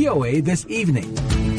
VOA This Evening.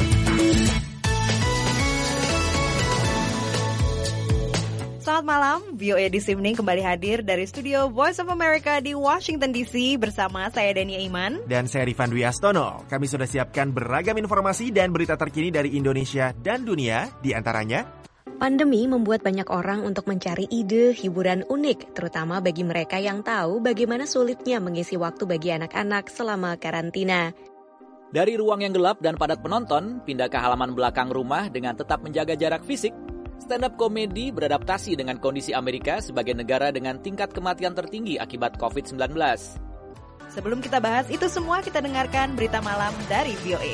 Selamat malam, VOA This Evening kembali hadir dari studio Voice of America di Washington DC bersama saya Dania Iman. Dan saya Rifan Dwi Astono. Kami sudah siapkan beragam informasi dan berita terkini dari Indonesia dan dunia, di antaranya pandemi membuat banyak orang untuk mencari ide hiburan unik, terutama bagi mereka yang tahu bagaimana sulitnya mengisi waktu bagi anak-anak selama karantina. Dari ruang yang gelap dan padat penonton, pindah ke halaman belakang rumah dengan tetap menjaga jarak fisik. Stand-up komedi beradaptasi dengan kondisi Amerika sebagai negara dengan tingkat kematian tertinggi akibat COVID-19. Sebelum kita bahas itu semua, kita dengarkan berita malam dari VOA.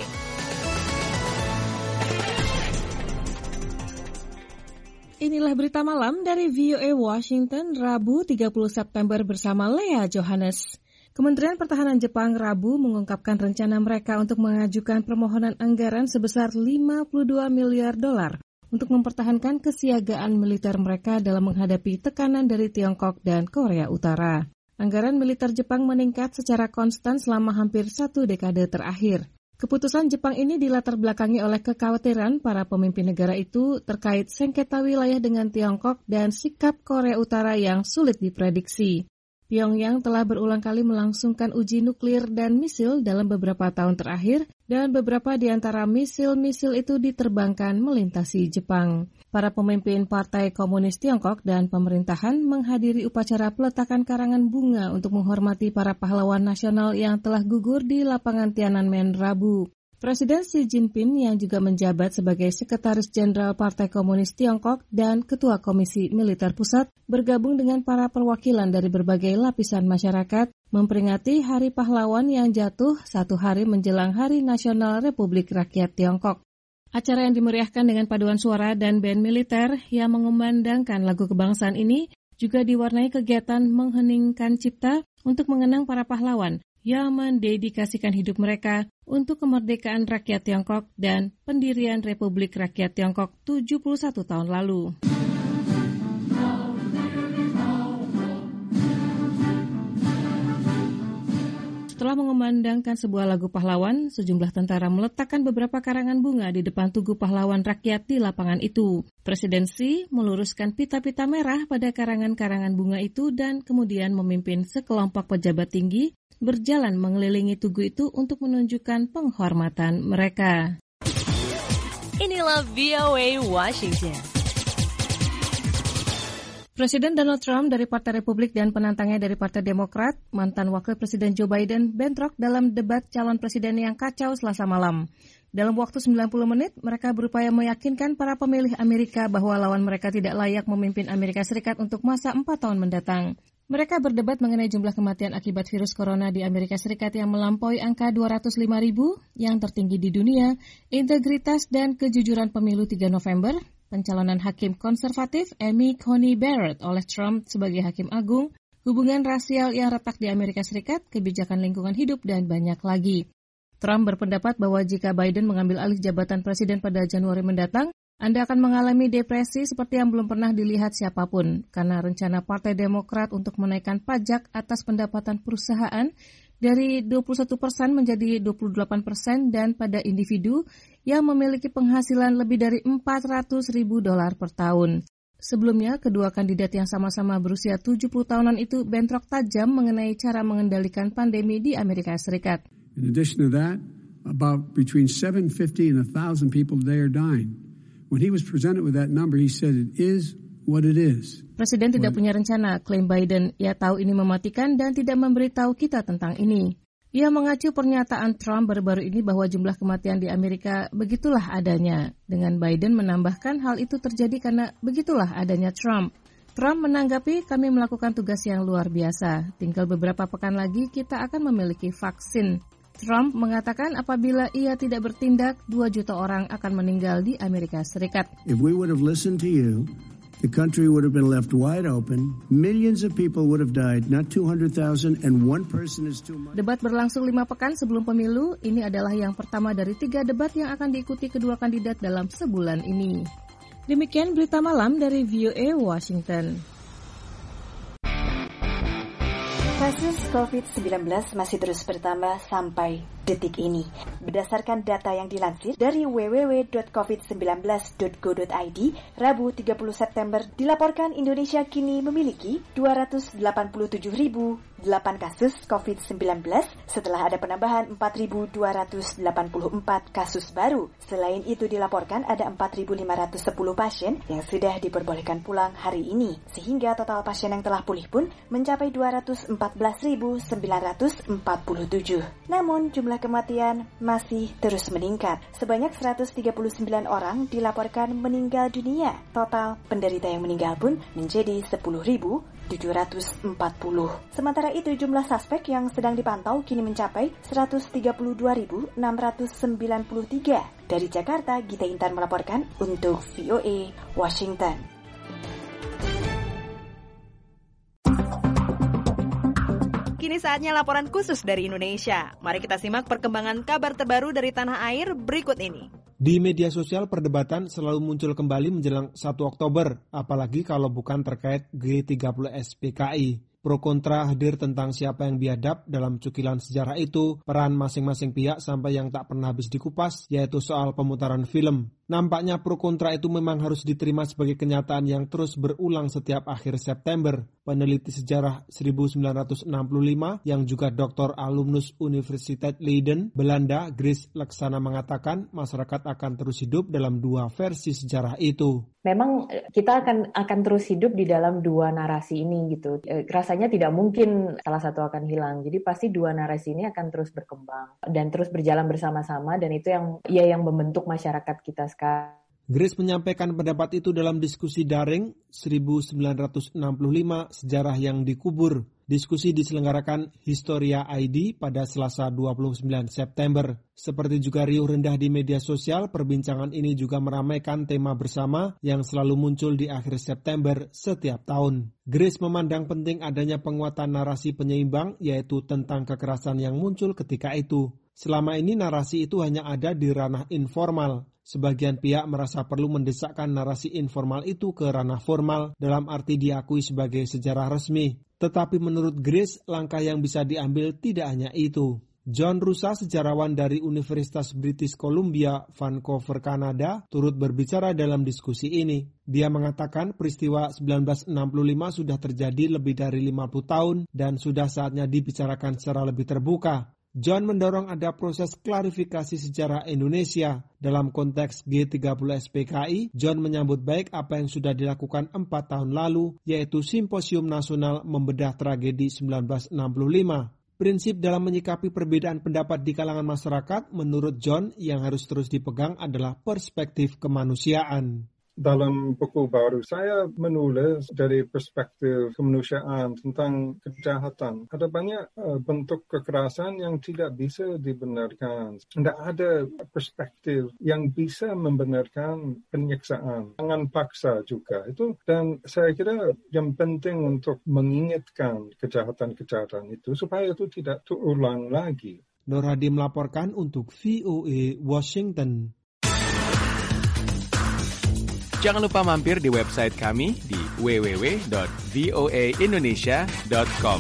Inilah berita malam dari VOA Washington, Rabu 30 September bersama Lea Johannes. Kementerian Pertahanan Jepang Rabu mengungkapkan rencana mereka untuk mengajukan permohonan anggaran sebesar $52 miliar untuk mempertahankan kesiagaan militer mereka dalam menghadapi tekanan dari Tiongkok dan Korea Utara. Anggaran militer Jepang meningkat secara konstan selama hampir 1 dekade terakhir. Keputusan Jepang ini dilatar belakangi oleh kekhawatiran para pemimpin negara itu terkait sengketa wilayah dengan Tiongkok dan sikap Korea Utara yang sulit diprediksi. Pyongyang telah berulang kali melangsungkan uji nuklir dan misil dalam beberapa tahun terakhir, dan beberapa di antara misil-misil itu diterbangkan melintasi Jepang. Para pemimpin Partai Komunis Tiongkok dan pemerintahan menghadiri upacara peletakan karangan bunga untuk menghormati para pahlawan nasional yang telah gugur di lapangan Tiananmen Rabu. Presiden Xi Jinping yang juga menjabat sebagai Sekretaris Jenderal Partai Komunis Tiongkok dan Ketua Komisi Militer Pusat bergabung dengan para perwakilan dari berbagai lapisan masyarakat memperingati Hari Pahlawan yang jatuh 1 hari menjelang Hari Nasional Republik Rakyat Tiongkok. Acara yang dimeriahkan dengan paduan suara dan band militer yang mengumandangkan lagu kebangsaan ini juga diwarnai kegiatan mengheningkan cipta untuk mengenang para pahlawan yang mendedikasikan hidup mereka untuk kemerdekaan rakyat Tiongkok dan pendirian Republik Rakyat Tiongkok 71 tahun lalu. Setelah mengumandangkan sebuah lagu pahlawan, sejumlah tentara meletakkan beberapa karangan bunga di depan Tugu Pahlawan Rakyat di lapangan itu. Presiden Xi meluruskan pita-pita merah pada karangan-karangan bunga itu dan kemudian memimpin sekelompok pejabat tinggi berjalan mengelilingi tugu itu untuk menunjukkan penghormatan mereka. Inilah VOA Washington. Presiden Donald Trump dari Partai Republik dan penantangnya dari Partai Demokrat, mantan Wakil Presiden Joe Biden, bentrok dalam debat calon presiden yang kacau Selasa malam. Dalam waktu 90 menit, mereka berupaya meyakinkan para pemilih Amerika bahwa lawan mereka tidak layak memimpin Amerika Serikat untuk masa 4 tahun mendatang. Mereka berdebat mengenai jumlah kematian akibat virus corona di Amerika Serikat yang melampaui angka 205.000 yang tertinggi di dunia, integritas dan kejujuran pemilu 3 November, pencalonan hakim konservatif Amy Coney Barrett oleh Trump sebagai hakim agung, hubungan rasial yang retak di Amerika Serikat, kebijakan lingkungan hidup, dan banyak lagi. Trump berpendapat bahwa jika Biden mengambil alih jabatan presiden pada Januari mendatang, Anda akan mengalami depresi seperti yang belum pernah dilihat siapapun, karena rencana Partai Demokrat untuk menaikkan pajak atas pendapatan perusahaan dari 21% menjadi 28% dan pada individu yang memiliki penghasilan lebih dari $400.000 per tahun. Sebelumnya, kedua kandidat yang sama-sama berusia 70 tahunan itu bentrok tajam mengenai cara mengendalikan pandemi di Amerika Serikat. In addition to that, about between 750 and 1,000 people today are dying. When he was presented with that number, he said it is what it is. Presiden tidak punya rencana, klaim Biden. Ia tahu ini mematikan dan tidak memberitahu kita tentang ini. Ia mengacu pernyataan Trump baru-baru ini bahwa jumlah kematian di Amerika begitulah adanya. Dengan Biden menambahkan hal itu terjadi karena begitulah adanya Trump. Trump menanggapi, kami melakukan tugas yang luar biasa. Tinggal beberapa pekan lagi kita akan memiliki vaksin. Trump mengatakan apabila ia tidak bertindak, 2 juta orang akan meninggal di Amerika Serikat. If we would have listened to you, the country would have been left wide open. Millions of people would have died, not 200,000, and one person is too much. Debat berlangsung 5 pekan sebelum pemilu. Ini adalah yang pertama dari 3 debat yang akan diikuti kedua kandidat dalam sebulan ini. Demikian berita malam dari VOA Washington. Kasus COVID-19 masih terus bertambah sampai detik ini. Berdasarkan data yang dilansir dari www.covid19.go.id, Rabu 30 September dilaporkan Indonesia kini memiliki 287.008 kasus COVID-19 setelah ada penambahan 4.284 kasus baru. Selain itu dilaporkan ada 4.510 pasien yang sudah diperbolehkan pulang hari ini, sehingga total pasien yang telah pulih pun mencapai 214.947. Namun jumlah kematian masih terus meningkat. Sebanyak 139 orang dilaporkan meninggal dunia. Total penderita yang meninggal pun menjadi 10.740. Sementara itu jumlah suspek yang sedang dipantau kini mencapai 132.693. Dari Jakarta, Gita Intan melaporkan untuk VOA Washington. Kini saatnya laporan khusus dari Indonesia. Mari kita simak perkembangan kabar terbaru dari tanah air berikut ini. Di media sosial perdebatan selalu muncul kembali menjelang 1 Oktober, apalagi kalau bukan terkait G30S PKI. Pro kontra hadir tentang siapa yang biadab dalam cukilan sejarah itu, peran masing-masing pihak sampai yang tak pernah habis dikupas, yaitu soal pemutaran film. Nampaknya pro kontra itu memang harus diterima sebagai kenyataan yang terus berulang setiap akhir September. Peneliti sejarah 1965 yang juga doktor alumnus Universitas Leiden, Belanda, Grace Laksana mengatakan masyarakat akan terus hidup dalam dua versi sejarah itu. Memang kita akan terus hidup di dalam dua narasi ini gitu. Rasanya tidak mungkin salah satu akan hilang. Jadi pasti dua narasi ini akan terus berkembang dan terus berjalan bersama-sama, dan itu yang membentuk masyarakat kita sekarang. Grace menyampaikan pendapat itu dalam diskusi daring 1965 Sejarah yang Dikubur. Diskusi diselenggarakan Historia ID pada Selasa 29 September. Seperti juga riuh rendah di media sosial, perbincangan ini juga meramaikan tema bersama yang selalu muncul di akhir September setiap tahun. Grace memandang penting adanya penguatan narasi penyeimbang, yaitu tentang kekerasan yang muncul ketika itu. Selama ini narasi itu hanya ada di ranah informal. Sebagian pihak merasa perlu mendesakkan narasi informal itu ke ranah formal dalam arti diakui sebagai sejarah resmi. Tetapi menurut Grace, langkah yang bisa diambil tidak hanya itu. John Rusa, sejarawan dari Universitas British Columbia, Vancouver, Kanada, turut berbicara dalam diskusi ini. Dia mengatakan peristiwa 1965 sudah terjadi lebih dari 50 tahun dan sudah saatnya dibicarakan secara lebih terbuka. John mendorong ada proses klarifikasi sejarah Indonesia. Dalam konteks G30S PKI, John menyambut baik apa yang sudah dilakukan 4 tahun lalu, yaitu Simposium Nasional Membedah Tragedi 1965. Prinsip dalam menyikapi perbedaan pendapat di kalangan masyarakat, menurut John, yang harus terus dipegang adalah perspektif kemanusiaan. Dalam buku baru, saya menulis dari perspektif kemanusiaan tentang kejahatan. Ada banyak bentuk kekerasan yang tidak bisa dibenarkan. Tidak ada perspektif yang bisa membenarkan penyiksaan. Jangan paksa juga. Dan saya kira yang penting untuk mengingatkan kejahatan-kejahatan itu supaya itu tidak terulang lagi. Nur Hadi melaporkan untuk VOA Washington. Jangan lupa mampir di website kami di www.voaindonesia.com.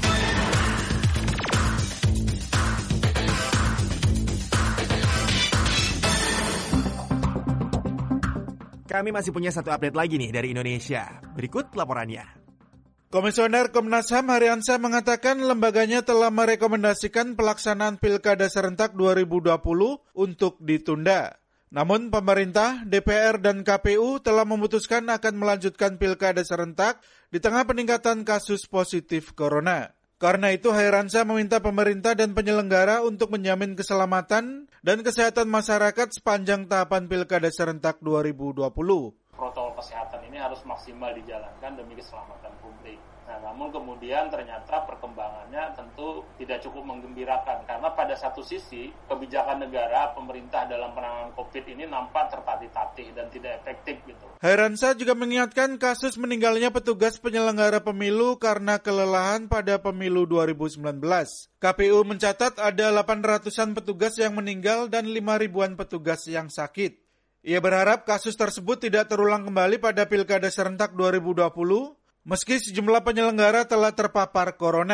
Kami masih punya satu update lagi nih dari Indonesia. Berikut laporannya. Komisioner Komnas HAM Hariansyah mengatakan lembaganya telah merekomendasikan pelaksanaan Pilkada serentak 2020 untuk ditunda. Namun pemerintah, DPR, dan KPU telah memutuskan akan melanjutkan pilkada serentak di tengah peningkatan kasus positif corona. Karena itu, Hariansyah meminta pemerintah dan penyelenggara untuk menjamin keselamatan dan kesehatan masyarakat sepanjang tahapan pilkada serentak 2020. Protokol kesehatan ini harus maksimal dijalankan demi keselamatan publik. Nah, namun kemudian ternyata perkembangannya tentu tidak cukup menggembirakan karena pada satu sisi kebijakan negara pemerintah dalam penanganan COVID ini nampak tertatih-tatih dan tidak efektif gitu. Hariansyah juga mengingatkan kasus meninggalnya petugas penyelenggara pemilu karena kelelahan pada pemilu 2019. KPU mencatat ada 800-an petugas yang meninggal dan 5.000-an petugas yang sakit. Ia berharap kasus tersebut tidak terulang kembali pada Pilkada serentak 2020, meski sejumlah penyelenggara telah terpapar corona.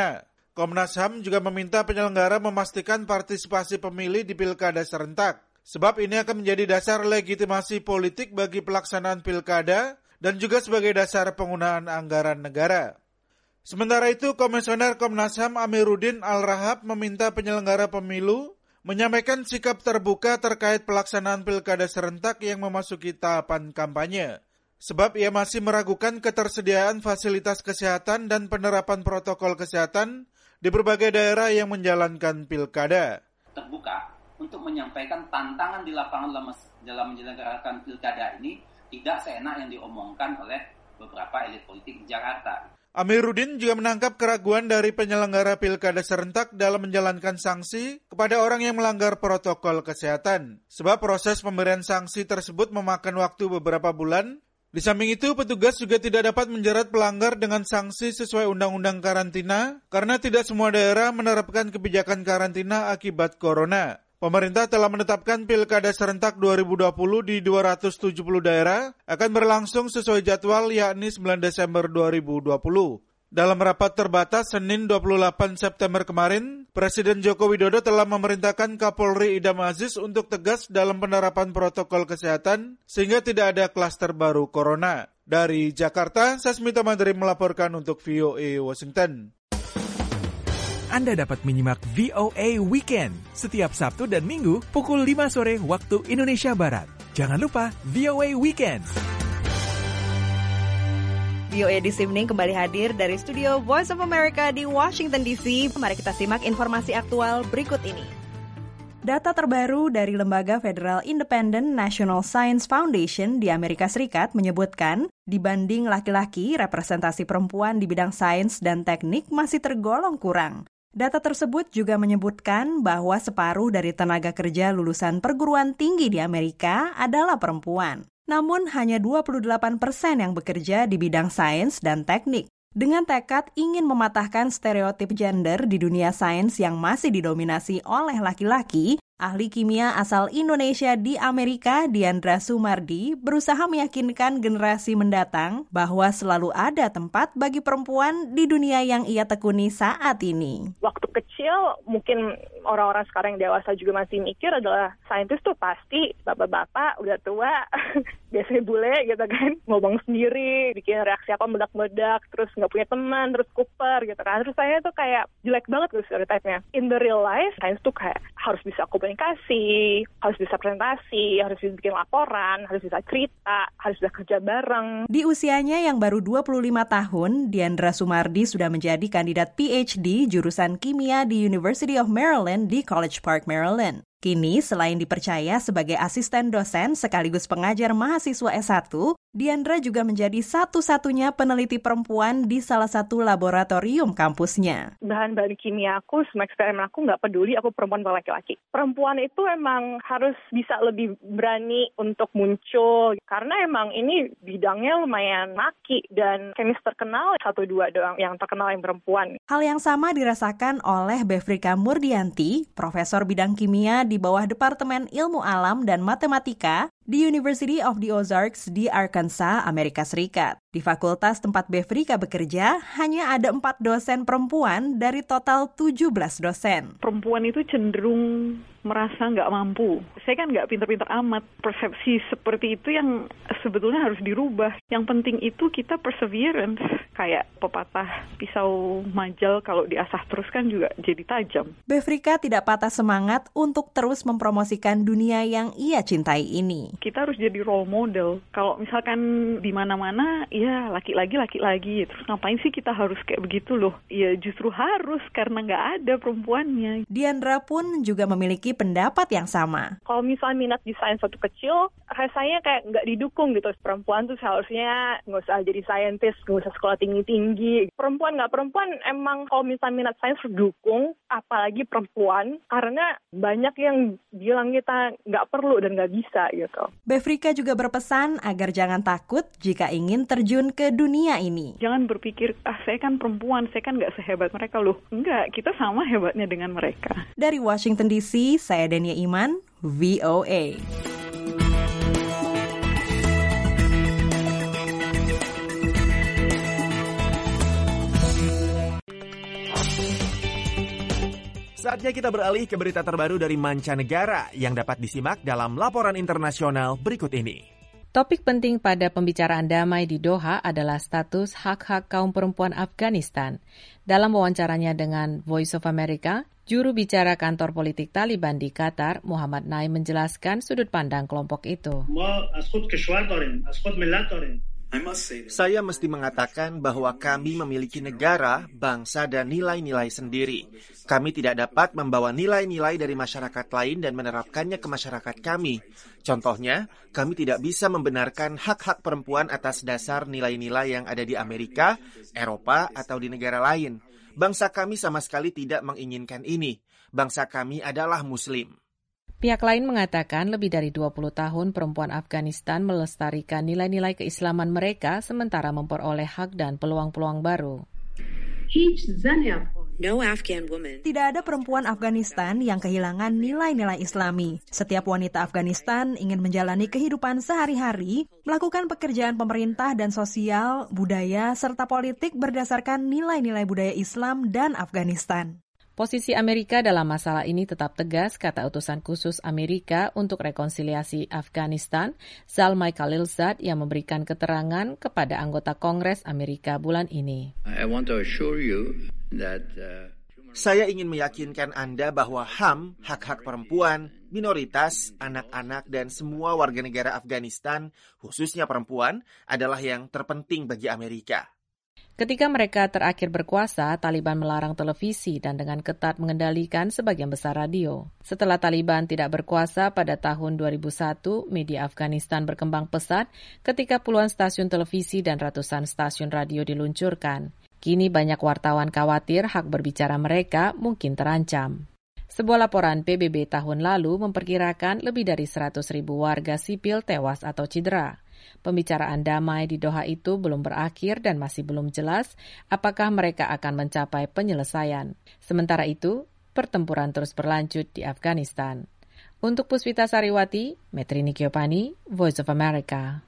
Komnas HAM juga meminta penyelenggara memastikan partisipasi pemilih di pilkada serentak. Sebab ini akan menjadi dasar legitimasi politik bagi pelaksanaan pilkada dan juga sebagai dasar penggunaan anggaran negara. Sementara itu, Komisioner Komnas HAM Amiruddin Al-Rahab meminta penyelenggara pemilu menyampaikan sikap terbuka terkait pelaksanaan pilkada serentak yang memasuki tahapan kampanye. Sebab ia masih meragukan ketersediaan fasilitas kesehatan dan penerapan protokol kesehatan di berbagai daerah yang menjalankan pilkada. Terbuka untuk menyampaikan tantangan di lapangan dalam menyelenggarakan pilkada ini tidak seenak yang diomongkan oleh beberapa elit politik di Jakarta. Amiruddin juga menangkap keraguan dari penyelenggara pilkada serentak dalam menjalankan sanksi kepada orang yang melanggar protokol kesehatan. Sebab proses pemberian sanksi tersebut memakan waktu beberapa bulan. Di samping itu, petugas juga tidak dapat menjerat pelanggar dengan sanksi sesuai undang-undang karantina karena tidak semua daerah menerapkan kebijakan karantina akibat corona. Pemerintah telah menetapkan pilkada serentak 2020 di 270 daerah akan berlangsung sesuai jadwal yakni 9 Desember 2020. Dalam rapat terbatas Senin 28 September kemarin, Presiden Joko Widodo telah memerintahkan Kapolri Idham Aziz untuk tegas dalam penerapan protokol kesehatan sehingga tidak ada klaster baru corona. Dari Jakarta, Sasmita Madri melaporkan untuk VOA Washington. Anda dapat menyimak VOA Weekend setiap Sabtu dan Minggu pukul 5 sore waktu Indonesia Barat. Jangan lupa VOA Weekend. VOA This Evening kembali hadir dari studio Voice of America di Washington DC. Mari kita simak informasi aktual berikut ini. Data terbaru dari Lembaga Federal Independent National Science Foundation di Amerika Serikat menyebutkan dibanding laki-laki, representasi perempuan di bidang sains dan teknik masih tergolong kurang. Data tersebut juga menyebutkan bahwa separuh dari tenaga kerja lulusan perguruan tinggi di Amerika adalah perempuan. Namun hanya 28% yang bekerja di bidang sains dan teknik. Dengan tekad ingin mematahkan stereotip gender di dunia sains yang masih didominasi oleh laki-laki, ahli kimia asal Indonesia di Amerika, Diandra Sumardi, berusaha meyakinkan generasi mendatang bahwa selalu ada tempat bagi perempuan di dunia yang ia tekuni saat ini. Waktu kecil, mungkin orang-orang sekarang yang dewasa juga masih mikir adalah saintis tuh pasti bapak-bapak, udah tua, biasanya bule gitu kan, ngomong sendiri, bikin reaksi apa meledak-meledak, terus nggak punya teman, terus kuper gitu kan. Terus saya tuh kayak jelek banget gitu stereotipnya. In the real life, sains tuh kayak harus bisa komunikasi, harus bisa presentasi, harus bisa bikin laporan, harus bisa cerita, harus bisa kerja bareng. Di usianya yang baru 25 tahun, Diandra Sumardi sudah menjadi kandidat PhD jurusan kimia di University of Maryland di College Park, Maryland. Kini, selain dipercaya sebagai asisten dosen sekaligus pengajar mahasiswa S1, Diandra juga menjadi satu-satunya peneliti perempuan di salah satu laboratorium kampusnya. Bahan-bahan kimia aku, semua eksperimen aku nggak peduli aku perempuan atau laki-laki. Perempuan itu emang harus bisa lebih berani untuk muncul, karena emang ini bidangnya lumayan laki, dan kemis terkenal 1-2 doang yang terkenal yang perempuan. Hal yang sama dirasakan oleh Befrika Murdianti, profesor bidang kimia di bawah Departemen Ilmu Alam dan Matematika di University of the Ozarks di Arkansas, Amerika Serikat. Di fakultas tempat Befrika bekerja, hanya ada 4 dosen perempuan dari total 17 dosen. Perempuan itu cenderung merasa nggak mampu. Saya kan nggak pinter-pinter amat. Persepsi seperti itu yang sebetulnya harus dirubah. Yang penting itu kita perseverance. Kayak pepatah pisau majal kalau diasah terus kan juga jadi tajam. Befrika tidak patah semangat untuk terus mempromosikan dunia yang ia cintai ini. Kita harus jadi role model. Kalau misalkan di mana-mana, ya laki-laki. Terus ngapain sih kita harus kayak begitu loh? Ya justru harus karena nggak ada perempuannya. Diandra pun juga memiliki pendapat yang sama. Kalau misalnya minat di sains waktu kecil, rasanya kayak nggak didukung gitu. Perempuan tuh seharusnya nggak usah jadi saintis, nggak usah sekolah tinggi-tinggi. Perempuan nggak perempuan, emang kalau misalnya minat sains didukung, apalagi perempuan, karena banyak yang bilang kita nggak perlu dan nggak bisa gitu. Befrika juga berpesan agar jangan takut jika ingin terjun ke dunia ini. Jangan berpikir, saya kan perempuan, saya kan nggak sehebat mereka loh. Enggak, kita sama hebatnya dengan mereka. Dari Washington DC, saya Denia Iman, VOA. Saatnya kita beralih ke berita terbaru dari mancanegara yang dapat disimak dalam laporan internasional berikut ini. Topik penting pada pembicaraan damai di Doha adalah status hak-hak kaum perempuan Afghanistan. Dalam wawancaranya dengan Voice of America, juru bicara kantor politik Taliban di Qatar, Muhammad Naim menjelaskan sudut pandang kelompok itu. Saya mesti mengatakan bahwa kami memiliki negara, bangsa, dan nilai-nilai sendiri. Kami tidak dapat membawa nilai-nilai dari masyarakat lain dan menerapkannya ke masyarakat kami. Contohnya, kami tidak bisa membenarkan hak-hak perempuan atas dasar nilai-nilai yang ada di Amerika, Eropa, atau di negara lain. Bangsa kami sama sekali tidak menginginkan ini. Bangsa kami adalah Muslim. Pihak lain mengatakan lebih dari 20 tahun perempuan Afghanistan melestarikan nilai-nilai keislaman mereka sementara memperoleh hak dan peluang-peluang baru. Tidak ada perempuan Afghanistan yang kehilangan nilai-nilai Islami. Setiap wanita Afghanistan ingin menjalani kehidupan sehari-hari, melakukan pekerjaan pemerintah dan sosial, budaya, serta politik berdasarkan nilai-nilai budaya Islam dan Afghanistan. Posisi Amerika dalam masalah ini tetap tegas, kata utusan khusus Amerika untuk rekonsiliasi Afghanistan, Zalmay Khalilzad, yang memberikan keterangan kepada anggota Kongres Amerika bulan ini. Saya ingin meyakinkan Anda bahwa HAM, hak-hak perempuan, minoritas, anak-anak, dan semua warga negara Afghanistan, khususnya perempuan, adalah yang terpenting bagi Amerika. Ketika mereka terakhir berkuasa, Taliban melarang televisi dan dengan ketat mengendalikan sebagian besar radio. Setelah Taliban tidak berkuasa pada tahun 2001, media Afghanistan berkembang pesat ketika puluhan stasiun televisi dan ratusan stasiun radio diluncurkan. Kini banyak wartawan khawatir hak berbicara mereka mungkin terancam. Sebuah laporan PBB tahun lalu memperkirakan lebih dari 100.000 warga sipil tewas atau cedera. Pembicaraan damai di Doha itu belum berakhir dan masih belum jelas apakah mereka akan mencapai penyelesaian. Sementara itu, pertempuran terus berlanjut di Afghanistan. Untuk Puspita Sariwati, Metrini Kiopani, Voice of America.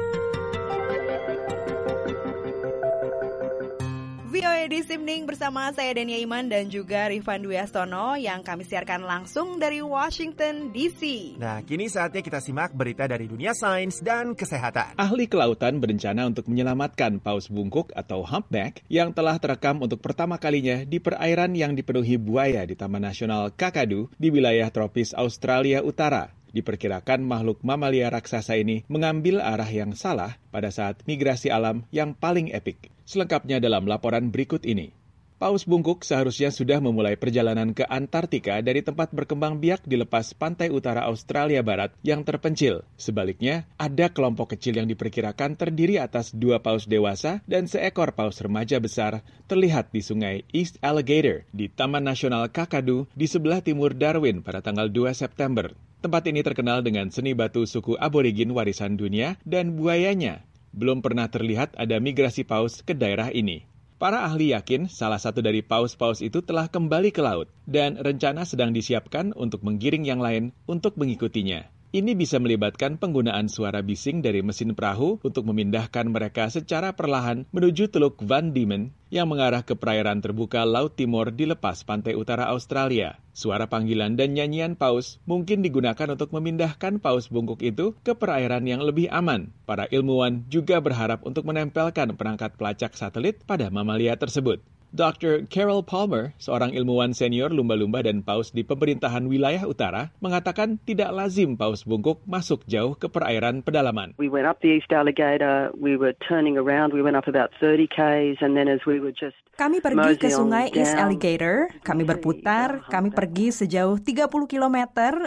VOA This Evening bersama saya Dania Iman dan juga Rifan Dwi Astono yang kami siarkan langsung dari Washington DC. Nah, kini saatnya kita simak berita dari dunia sains dan kesehatan. Ahli kelautan berencana untuk menyelamatkan paus bungkuk atau humpback yang telah terekam untuk pertama kalinya di perairan yang dipenuhi buaya di Taman Nasional Kakadu di wilayah tropis Australia Utara. Diperkirakan makhluk mamalia raksasa ini mengambil arah yang salah pada saat migrasi alam yang paling epik. Selengkapnya dalam laporan berikut ini. Paus bungkuk seharusnya sudah memulai perjalanan ke Antartika dari tempat berkembang biak di lepas pantai utara Australia Barat yang terpencil. Sebaliknya, ada kelompok kecil yang diperkirakan terdiri atas 2 paus dewasa dan seekor paus remaja besar terlihat di sungai East Alligator di Taman Nasional Kakadu di sebelah timur Darwin pada tanggal 2 September. Tempat ini terkenal dengan seni batu suku aborigin warisan dunia dan buayanya. Belum pernah terlihat ada migrasi paus ke daerah ini. Para ahli yakin salah satu dari paus-paus itu telah kembali ke laut dan rencana sedang disiapkan untuk menggiring yang lain untuk mengikutinya. Ini bisa melibatkan penggunaan suara bising dari mesin perahu untuk memindahkan mereka secara perlahan menuju Teluk Van Diemen yang mengarah ke perairan terbuka Laut Timur di lepas pantai utara Australia. Suara panggilan dan nyanyian paus mungkin digunakan untuk memindahkan paus bungkuk itu ke perairan yang lebih aman. Para ilmuwan juga berharap untuk menempelkan perangkat pelacak satelit pada mamalia tersebut. Dr. Carol Palmer, seorang ilmuwan senior lumba-lumba dan paus di pemerintahan wilayah utara, mengatakan tidak lazim paus bungkuk masuk jauh ke perairan pedalaman. We went up the East Alligator, we were turning around, we went up about 30 k's and then as we were just Kami pergi ke sungai East Alligator, kami berputar, kami pergi sejauh 30 km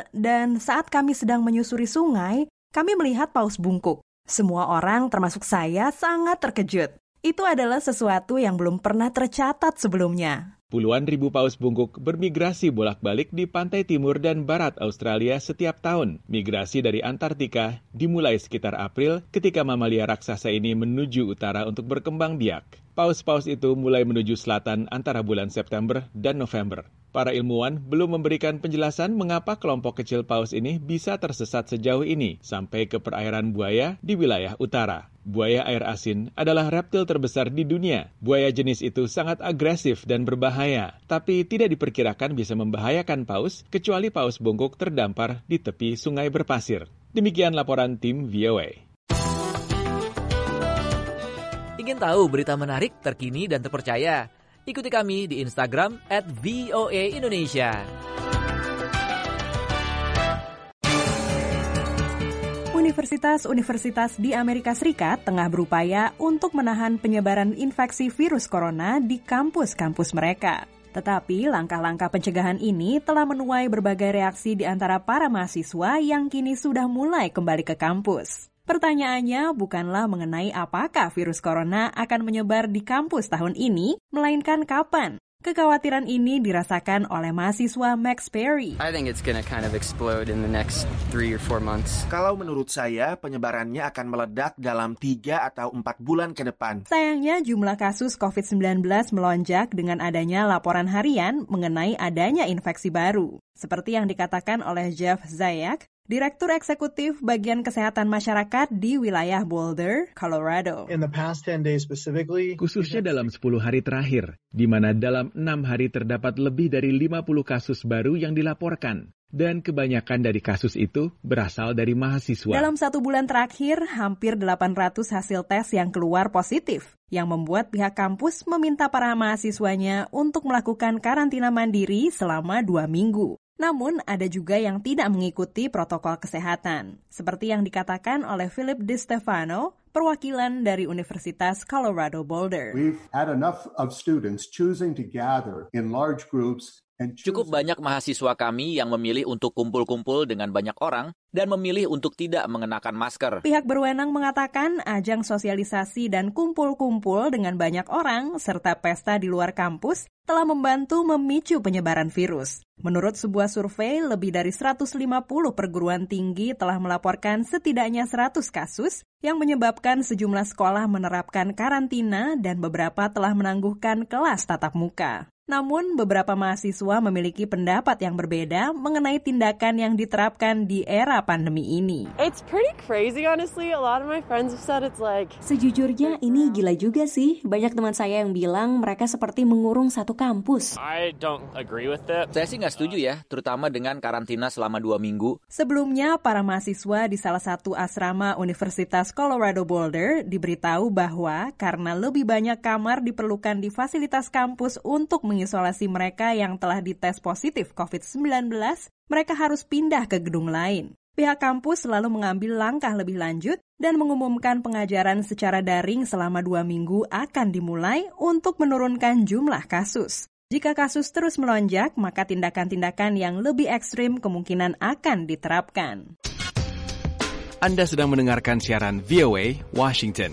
dan saat kami sedang menyusuri sungai, kami melihat paus bungkuk. Semua orang termasuk saya sangat terkejut. Itu adalah sesuatu yang belum pernah tercatat sebelumnya. Puluhan ribu paus bungkuk bermigrasi bolak-balik di pantai timur dan barat Australia setiap tahun. Migrasi dari Antartika dimulai sekitar April ketika mamalia raksasa ini menuju utara untuk berkembang biak. Paus-paus itu mulai menuju selatan antara bulan September dan November. Para ilmuwan belum memberikan penjelasan mengapa kelompok kecil paus ini bisa tersesat sejauh ini sampai ke perairan buaya di wilayah utara. Buaya air asin adalah reptil terbesar di dunia. Buaya jenis itu sangat agresif dan berbahaya, tapi tidak diperkirakan bisa membahayakan paus kecuali paus bungkuk terdampar di tepi sungai berpasir. Demikian laporan tim VOA. Ingin tahu berita menarik, terkini, dan terpercaya? Ikuti kami di Instagram @VOA_Indonesia. Universitas-universitas di Amerika Serikat tengah berupaya untuk menahan penyebaran infeksi virus corona di kampus-kampus mereka. Tetapi langkah-langkah pencegahan ini telah menuai berbagai reaksi di antara para mahasiswa yang kini sudah mulai kembali ke kampus. Pertanyaannya bukanlah mengenai apakah virus corona akan menyebar di kampus tahun ini, melainkan kapan. Kekhawatiran ini dirasakan oleh mahasiswa Max Perry. I think it's going to kind of explode in the next 3 or 4 months. Kalau menurut saya, penyebarannya akan meledak dalam 3 atau 4 bulan ke depan. Sayangnya jumlah kasus COVID-19 melonjak dengan adanya laporan harian mengenai adanya infeksi baru. Seperti yang dikatakan oleh Jeff Zayak, Direktur Eksekutif Bagian Kesehatan Masyarakat di wilayah Boulder, Colorado. Khususnya dalam 10 hari terakhir, di mana dalam 6 hari terdapat lebih dari 50 kasus baru yang dilaporkan. Dan kebanyakan dari kasus itu berasal dari mahasiswa. Dalam 1 bulan terakhir, hampir 800 hasil tes yang keluar positif, yang membuat pihak kampus meminta para mahasiswanya untuk melakukan karantina mandiri selama 2 minggu. Namun, ada juga yang tidak mengikuti protokol kesehatan. Seperti yang dikatakan oleh Philip DiStefano, perwakilan dari Universitas Colorado Boulder. We've had enough of students choosing to gather in large groups. Cukup banyak mahasiswa kami yang memilih untuk kumpul-kumpul dengan banyak orang dan memilih untuk tidak mengenakan masker. Pihak berwenang mengatakan ajang sosialisasi dan kumpul-kumpul dengan banyak orang serta pesta di luar kampus telah membantu memicu penyebaran virus. Menurut sebuah survei, lebih dari 150 perguruan tinggi telah melaporkan setidaknya 100 kasus yang menyebabkan sejumlah sekolah menerapkan karantina dan beberapa telah menangguhkan kelas tatap muka. Namun, beberapa mahasiswa memiliki pendapat yang berbeda mengenai tindakan yang diterapkan di era pandemi ini. It's pretty crazy, honestly. A lot of my friends have said it's like... Sejujurnya, ini gila juga sih. Banyak teman saya yang bilang mereka seperti mengurung satu kampus. I don't agree with that. Saya sih nggak setuju ya, terutama dengan karantina selama 2 minggu. Sebelumnya, para mahasiswa di salah satu asrama Universitas Colorado Boulder diberitahu bahwa karena lebih banyak kamar diperlukan di fasilitas kampus untuk mengisolasi mereka yang telah dites positif COVID-19, mereka harus pindah ke gedung lain. Pihak kampus selalu mengambil langkah lebih lanjut dan mengumumkan pengajaran secara daring selama 2 minggu akan dimulai untuk menurunkan jumlah kasus. Jika kasus terus melonjak, maka tindakan-tindakan yang lebih ekstrim kemungkinan akan diterapkan. Anda sedang mendengarkan siaran VOA Washington.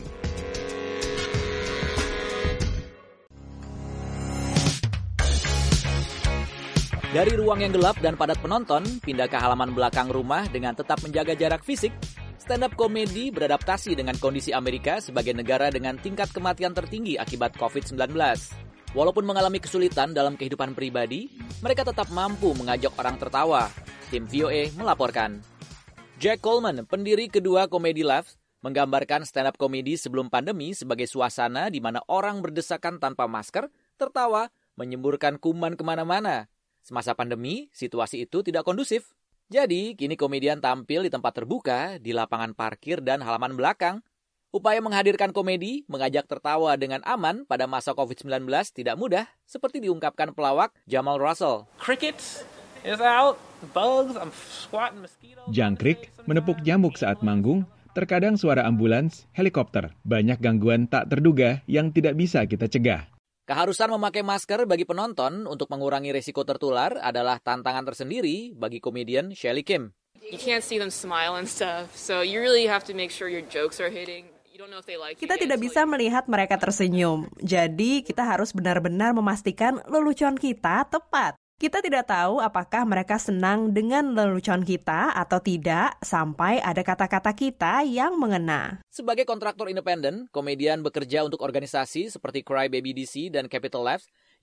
Dari ruang yang gelap dan padat penonton, pindah ke halaman belakang rumah dengan tetap menjaga jarak fisik, stand-up komedi beradaptasi dengan kondisi Amerika sebagai negara dengan tingkat kematian tertinggi akibat COVID-19. Walaupun mengalami kesulitan dalam kehidupan pribadi, mereka tetap mampu mengajak orang tertawa. Tim VOA melaporkan. Jack Coleman, pendiri kedua Comedy Laughs, menggambarkan stand-up komedi sebelum pandemi sebagai suasana di mana orang berdesakan tanpa masker, tertawa, menyemburkan kuman kemana-mana. Semasa pandemi, situasi itu tidak kondusif. Jadi, kini komedian tampil di tempat terbuka, di lapangan parkir dan halaman belakang. Upaya menghadirkan komedi, mengajak tertawa dengan aman pada masa COVID-19 tidak mudah, seperti diungkapkan pelawak Jamal Russell. Crickets is out, bugs, I'm squatting mosquitoes. Jangkrik menepuk nyamuk saat manggung, terkadang suara ambulans, helikopter, banyak gangguan tak terduga yang tidak bisa kita cegah. Keharusan memakai masker bagi penonton untuk mengurangi risiko tertular adalah tantangan tersendiri bagi komedian Shelly Kim. You can't see them smile and stuff, so you really have to make sure your jokes are hitting. You don't know if they like Kita tidak bisa melihat mereka tersenyum, jadi kita harus benar-benar memastikan lelucon kita tepat. Kita tidak tahu apakah mereka senang dengan lelucon kita atau tidak sampai ada kata-kata kita yang mengena. Sebagai kontraktor independen, komedian bekerja untuk organisasi seperti Crybaby DC dan Capital Laughs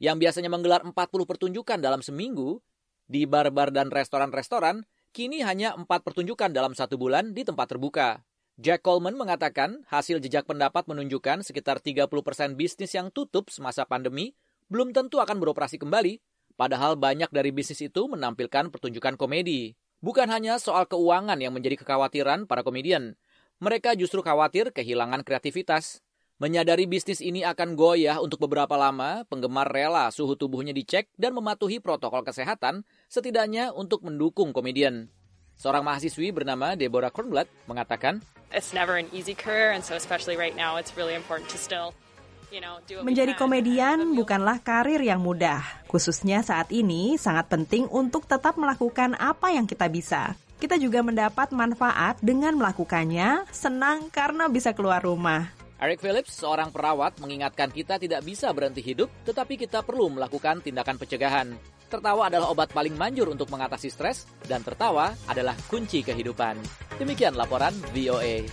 yang biasanya menggelar 40 pertunjukan dalam seminggu, di bar-bar dan restoran-restoran, kini hanya 4 pertunjukan dalam 1 bulan di tempat terbuka. Jack Coleman mengatakan hasil jejak pendapat menunjukkan sekitar 30% bisnis yang tutup semasa pandemi belum tentu akan beroperasi kembali, padahal banyak dari bisnis itu menampilkan pertunjukan komedi. Bukan hanya soal keuangan yang menjadi kekhawatiran para komedian, mereka justru khawatir kehilangan kreativitas. Menyadari bisnis ini akan goyah untuk beberapa lama, penggemar rela suhu tubuhnya dicek dan mematuhi protokol kesehatan, setidaknya untuk mendukung komedian. Seorang mahasiswi bernama Deborah Kornblatt mengatakan, It's never an easy career, and so especially right now, it's really important to still, do what we Menjadi can. komedian bukanlah karir yang mudah. Khususnya saat ini sangat penting untuk tetap melakukan apa yang kita bisa. Kita juga mendapat manfaat dengan melakukannya, senang karena bisa keluar rumah. Eric Phillips, seorang perawat, mengingatkan kita tidak bisa berhenti hidup, tetapi kita perlu melakukan tindakan pencegahan. Tertawa adalah obat paling manjur untuk mengatasi stres, dan tertawa adalah kunci kehidupan. Demikian laporan VOA.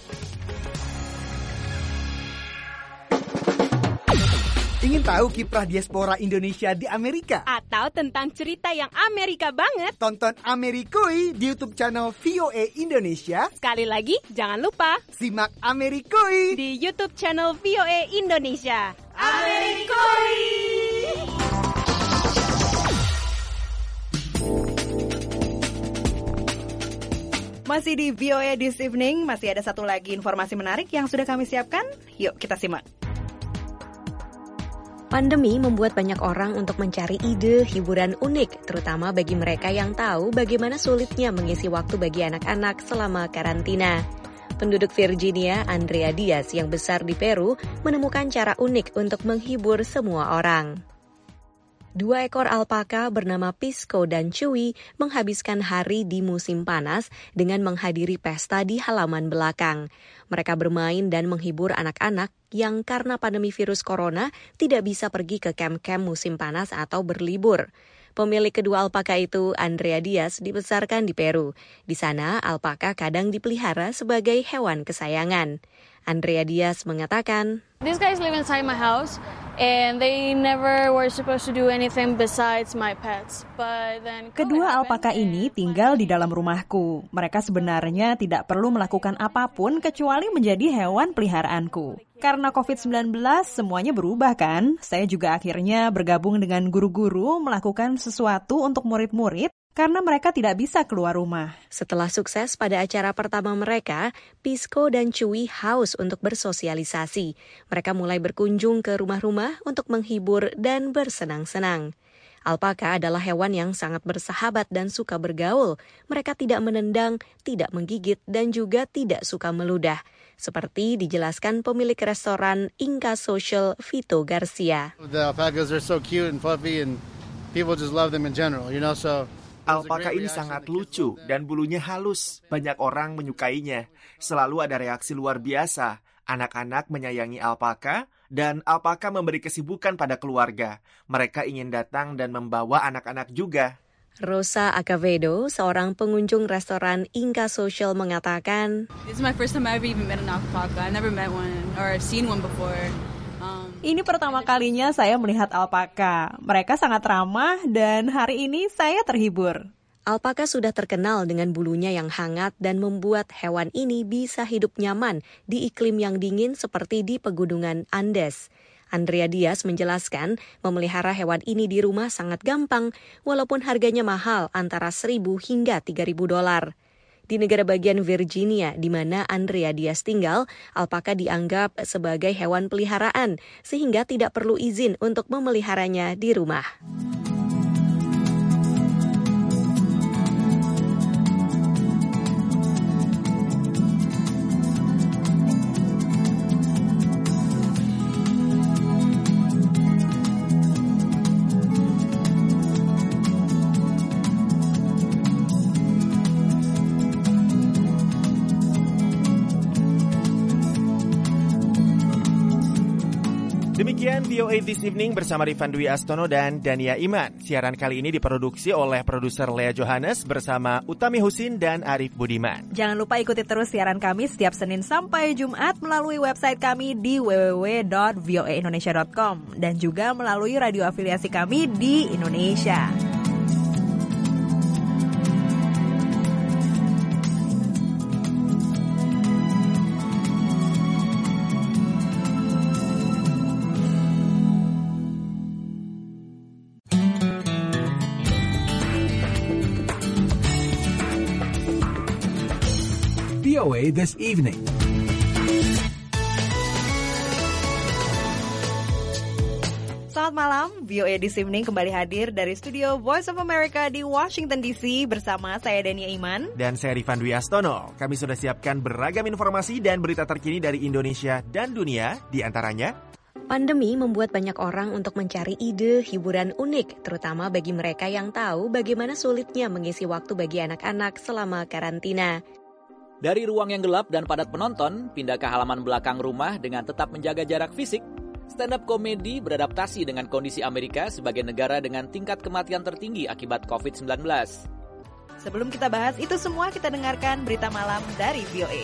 Ingin tahu kiprah diaspora Indonesia di Amerika? Atau tentang cerita yang Amerika banget? Tonton Amerikui di YouTube channel VOA Indonesia. Sekali lagi, jangan lupa simak Amerikui di YouTube channel VOA Indonesia. Amerikui! Masih di VOA This Evening, masih ada satu lagi informasi menarik yang sudah kami siapkan. Yuk kita simak. Pandemi membuat banyak orang untuk mencari ide hiburan unik, terutama bagi mereka yang tahu bagaimana sulitnya mengisi waktu bagi anak-anak selama karantina. Penduduk Virginia, Andrea Diaz yang besar di Peru, menemukan cara unik untuk menghibur semua orang. 2 ekor alpaka bernama Pisco dan Chewy menghabiskan hari di musim panas dengan menghadiri pesta di halaman belakang. Mereka bermain dan menghibur anak-anak yang karena pandemi virus corona tidak bisa pergi ke kamp-kamp musim panas atau berlibur. Pemilik kedua alpaka itu, Andrea Diaz, dibesarkan di Peru. Di sana, alpaka kadang dipelihara sebagai hewan kesayangan. Andrea Diaz mengatakan, These guys live inside my house and they never were supposed to do anything besides my pets. But then Kedua alpaka ini tinggal di dalam rumahku. Mereka sebenarnya tidak perlu melakukan apapun kecuali menjadi hewan peliharaanku. Karena COVID-19 semuanya berubah kan? Saya juga akhirnya bergabung dengan guru-guru melakukan sesuatu untuk murid-murid karena mereka tidak bisa keluar rumah. Setelah sukses pada acara pertama mereka, Pisco dan Chewy haus untuk bersosialisasi. Mereka mulai berkunjung ke rumah-rumah untuk menghibur dan bersenang-senang. Alpaka adalah hewan yang sangat bersahabat dan suka bergaul. Mereka tidak menendang, tidak menggigit, dan juga tidak suka meludah. Seperti dijelaskan pemilik restoran Inca Social, Vito Garcia. The alpacas are so cute and fluffy and people just love them in general, so... Alpaka ini sangat lucu dan bulunya halus. Banyak orang menyukainya. Selalu ada reaksi luar biasa. Anak-anak menyayangi alpaka dan alpaka memberi kesibukan pada keluarga. Mereka ingin datang dan membawa anak-anak juga. Rosa Acevedo, seorang pengunjung restoran Inca Social mengatakan, This is my first time I ever even met an alpaca. I never met one or I've seen one before. Ini pertama kalinya saya melihat alpaka. Mereka sangat ramah dan hari ini saya terhibur. Alpaka sudah terkenal dengan bulunya yang hangat dan membuat hewan ini bisa hidup nyaman di iklim yang dingin seperti di pegunungan Andes. Andrea Diaz menjelaskan, memelihara hewan ini di rumah sangat gampang, walaupun harganya mahal antara $1,000 hingga $3,000. Di negara bagian Virginia, di mana Andrea Diaz tinggal, alpaka dianggap sebagai hewan peliharaan, sehingga tidak perlu izin untuk memeliharanya di rumah. Demikian mendengarkan VOA This Evening bersama Rifan Dwi Astono dan Dania Iman. Siaran kali ini diproduksi oleh produser Lea Johannes bersama Utami Husin dan Arif Budiman. Jangan lupa ikuti terus siaran kami setiap Senin sampai Jumat melalui website kami di www.voaindonesia.com dan juga melalui radio afiliasi kami di Indonesia. VOA This Evening. Selamat malam, VOA This Evening kembali hadir dari studio Voice of America di Washington DC bersama saya Dania Iman dan saya Rifan Dwi Astono. Kami sudah siapkan beragam informasi dan berita terkini dari Indonesia dan dunia, di antaranya pandemi membuat banyak orang untuk mencari ide hiburan unik, terutama bagi mereka yang tahu bagaimana sulitnya mengisi waktu bagi anak-anak selama karantina. Dari ruang yang gelap dan padat penonton, pindah ke halaman belakang rumah dengan tetap menjaga jarak fisik, stand-up komedi beradaptasi dengan kondisi Amerika sebagai negara dengan tingkat kematian tertinggi akibat COVID-19. Sebelum kita bahas itu semua, kita dengarkan berita malam dari VOA.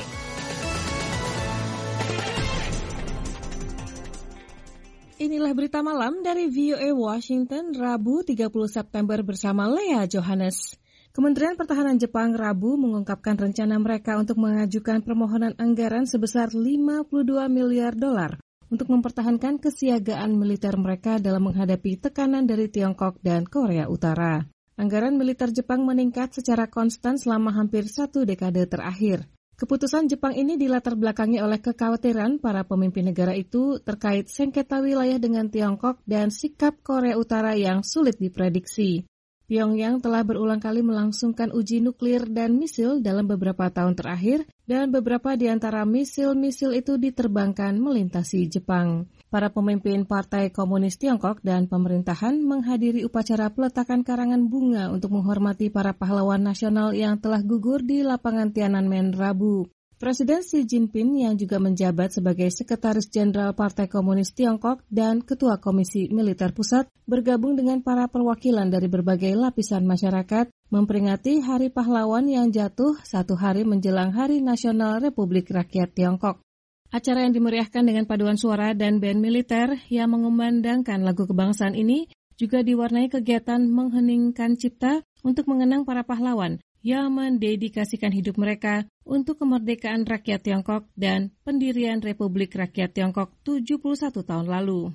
Inilah berita malam dari VOA Washington, Rabu 30 September bersama Lea Johannes. Kementerian Pertahanan Jepang Rabu mengungkapkan rencana mereka untuk mengajukan permohonan anggaran sebesar $52 miliar untuk mempertahankan kesiagaan militer mereka dalam menghadapi tekanan dari Tiongkok dan Korea Utara. Anggaran militer Jepang meningkat secara konstan selama hampir 1 dekade terakhir. Keputusan Jepang ini dilatar belakangi oleh kekhawatiran para pemimpin negara itu terkait sengketa wilayah dengan Tiongkok dan sikap Korea Utara yang sulit diprediksi. Pyongyang telah berulang kali melangsungkan uji nuklir dan misil dalam beberapa tahun terakhir, dan beberapa di antara misil-misil itu diterbangkan melintasi Jepang. Para pemimpin Partai Komunis Tiongkok dan pemerintahan menghadiri upacara peletakan karangan bunga untuk menghormati para pahlawan nasional yang telah gugur di lapangan Tiananmen Rabu. Presiden Xi Jinping yang juga menjabat sebagai Sekretaris Jenderal Partai Komunis Tiongkok dan Ketua Komisi Militer Pusat bergabung dengan para perwakilan dari berbagai lapisan masyarakat memperingati Hari Pahlawan yang jatuh 1 hari menjelang Hari Nasional Republik Rakyat Tiongkok. Acara yang dimeriahkan dengan paduan suara dan band militer yang mengumandangkan lagu kebangsaan ini juga diwarnai kegiatan mengheningkan cipta untuk mengenang para pahlawan yang mendedikasikan hidup mereka untuk kemerdekaan rakyat Tiongkok dan pendirian Republik Rakyat Tiongkok 71 tahun lalu.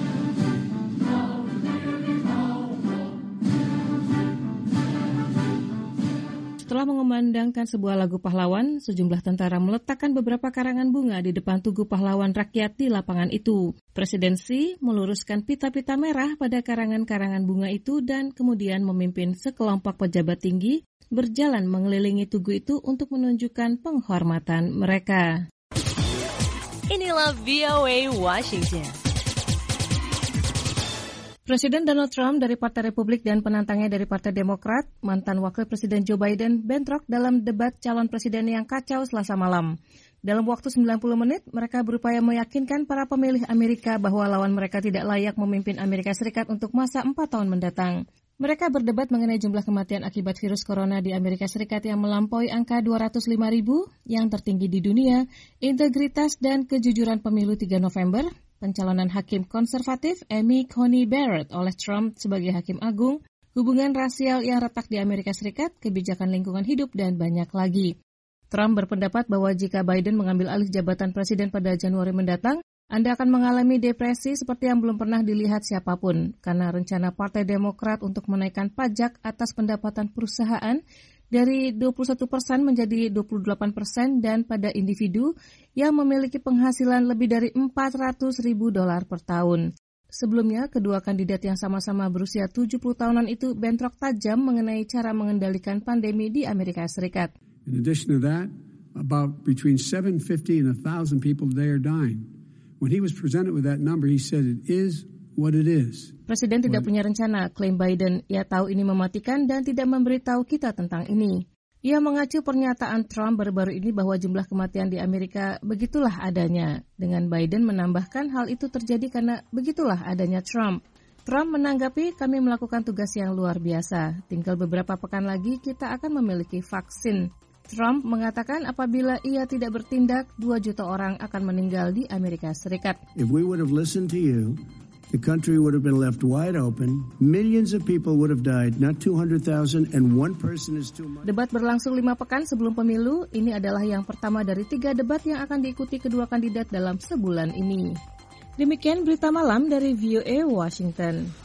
Setelah mengumandangkan sebuah lagu pahlawan, sejumlah tentara meletakkan beberapa karangan bunga di depan Tugu Pahlawan Rakyat di lapangan itu. Presiden Xi meluruskan pita-pita merah pada karangan-karangan bunga itu dan kemudian memimpin sekelompok pejabat tinggi berjalan mengelilingi tugu itu untuk menunjukkan penghormatan mereka. Inilah VOA Washington. Presiden Donald Trump dari Partai Republik dan penantangnya dari Partai Demokrat, mantan Wakil Presiden Joe Biden, bentrok dalam debat calon presiden yang kacau Selasa malam. Dalam waktu 90 menit, mereka berupaya meyakinkan para pemilih Amerika bahwa lawan mereka tidak layak memimpin Amerika Serikat untuk masa 4 tahun mendatang. Mereka berdebat mengenai jumlah kematian akibat virus corona di Amerika Serikat yang melampaui angka 205.000 yang tertinggi di dunia, integritas dan kejujuran pemilu 3 November, pencalonan hakim konservatif Amy Coney Barrett oleh Trump sebagai hakim agung, hubungan rasial yang retak di Amerika Serikat, kebijakan lingkungan hidup, dan banyak lagi. Trump berpendapat bahwa jika Biden mengambil alih jabatan presiden pada Januari mendatang, Anda akan mengalami depresi seperti yang belum pernah dilihat siapapun, karena rencana Partai Demokrat untuk menaikkan pajak atas pendapatan perusahaan dari 21% menjadi 28% dan pada individu yang memiliki penghasilan lebih dari $400.000 per tahun. Sebelumnya, kedua kandidat yang sama-sama berusia 70 tahunan itu bentrok tajam mengenai cara mengendalikan pandemi di Amerika Serikat. In addition to that, about between 750 and 1,000 people today are dying. When he was presented with that number, he said it is what it is. Presiden tidak punya rencana, klaim Biden. Ia tahu ini mematikan dan tidak memberitahu kita tentang ini. Ia mengacu pernyataan Trump baru-baru ini bahwa jumlah kematian di Amerika begitulah adanya. Dengan Biden menambahkan hal itu terjadi karena begitulah adanya Trump. Trump menanggapi, kami melakukan tugas yang luar biasa. Tinggal beberapa pekan lagi kita akan memiliki vaksin. Trump mengatakan apabila ia tidak bertindak, 2 juta orang akan meninggal di Amerika Serikat. If we would have listened to you, the country would have been left wide open. Millions of people would have died, not 200,000, and one person is too much. Debat berlangsung 5 pekan sebelum pemilu. Ini adalah yang pertama dari 3 debat yang akan diikuti kedua kandidat dalam sebulan ini. Demikian berita malam dari VOA Washington.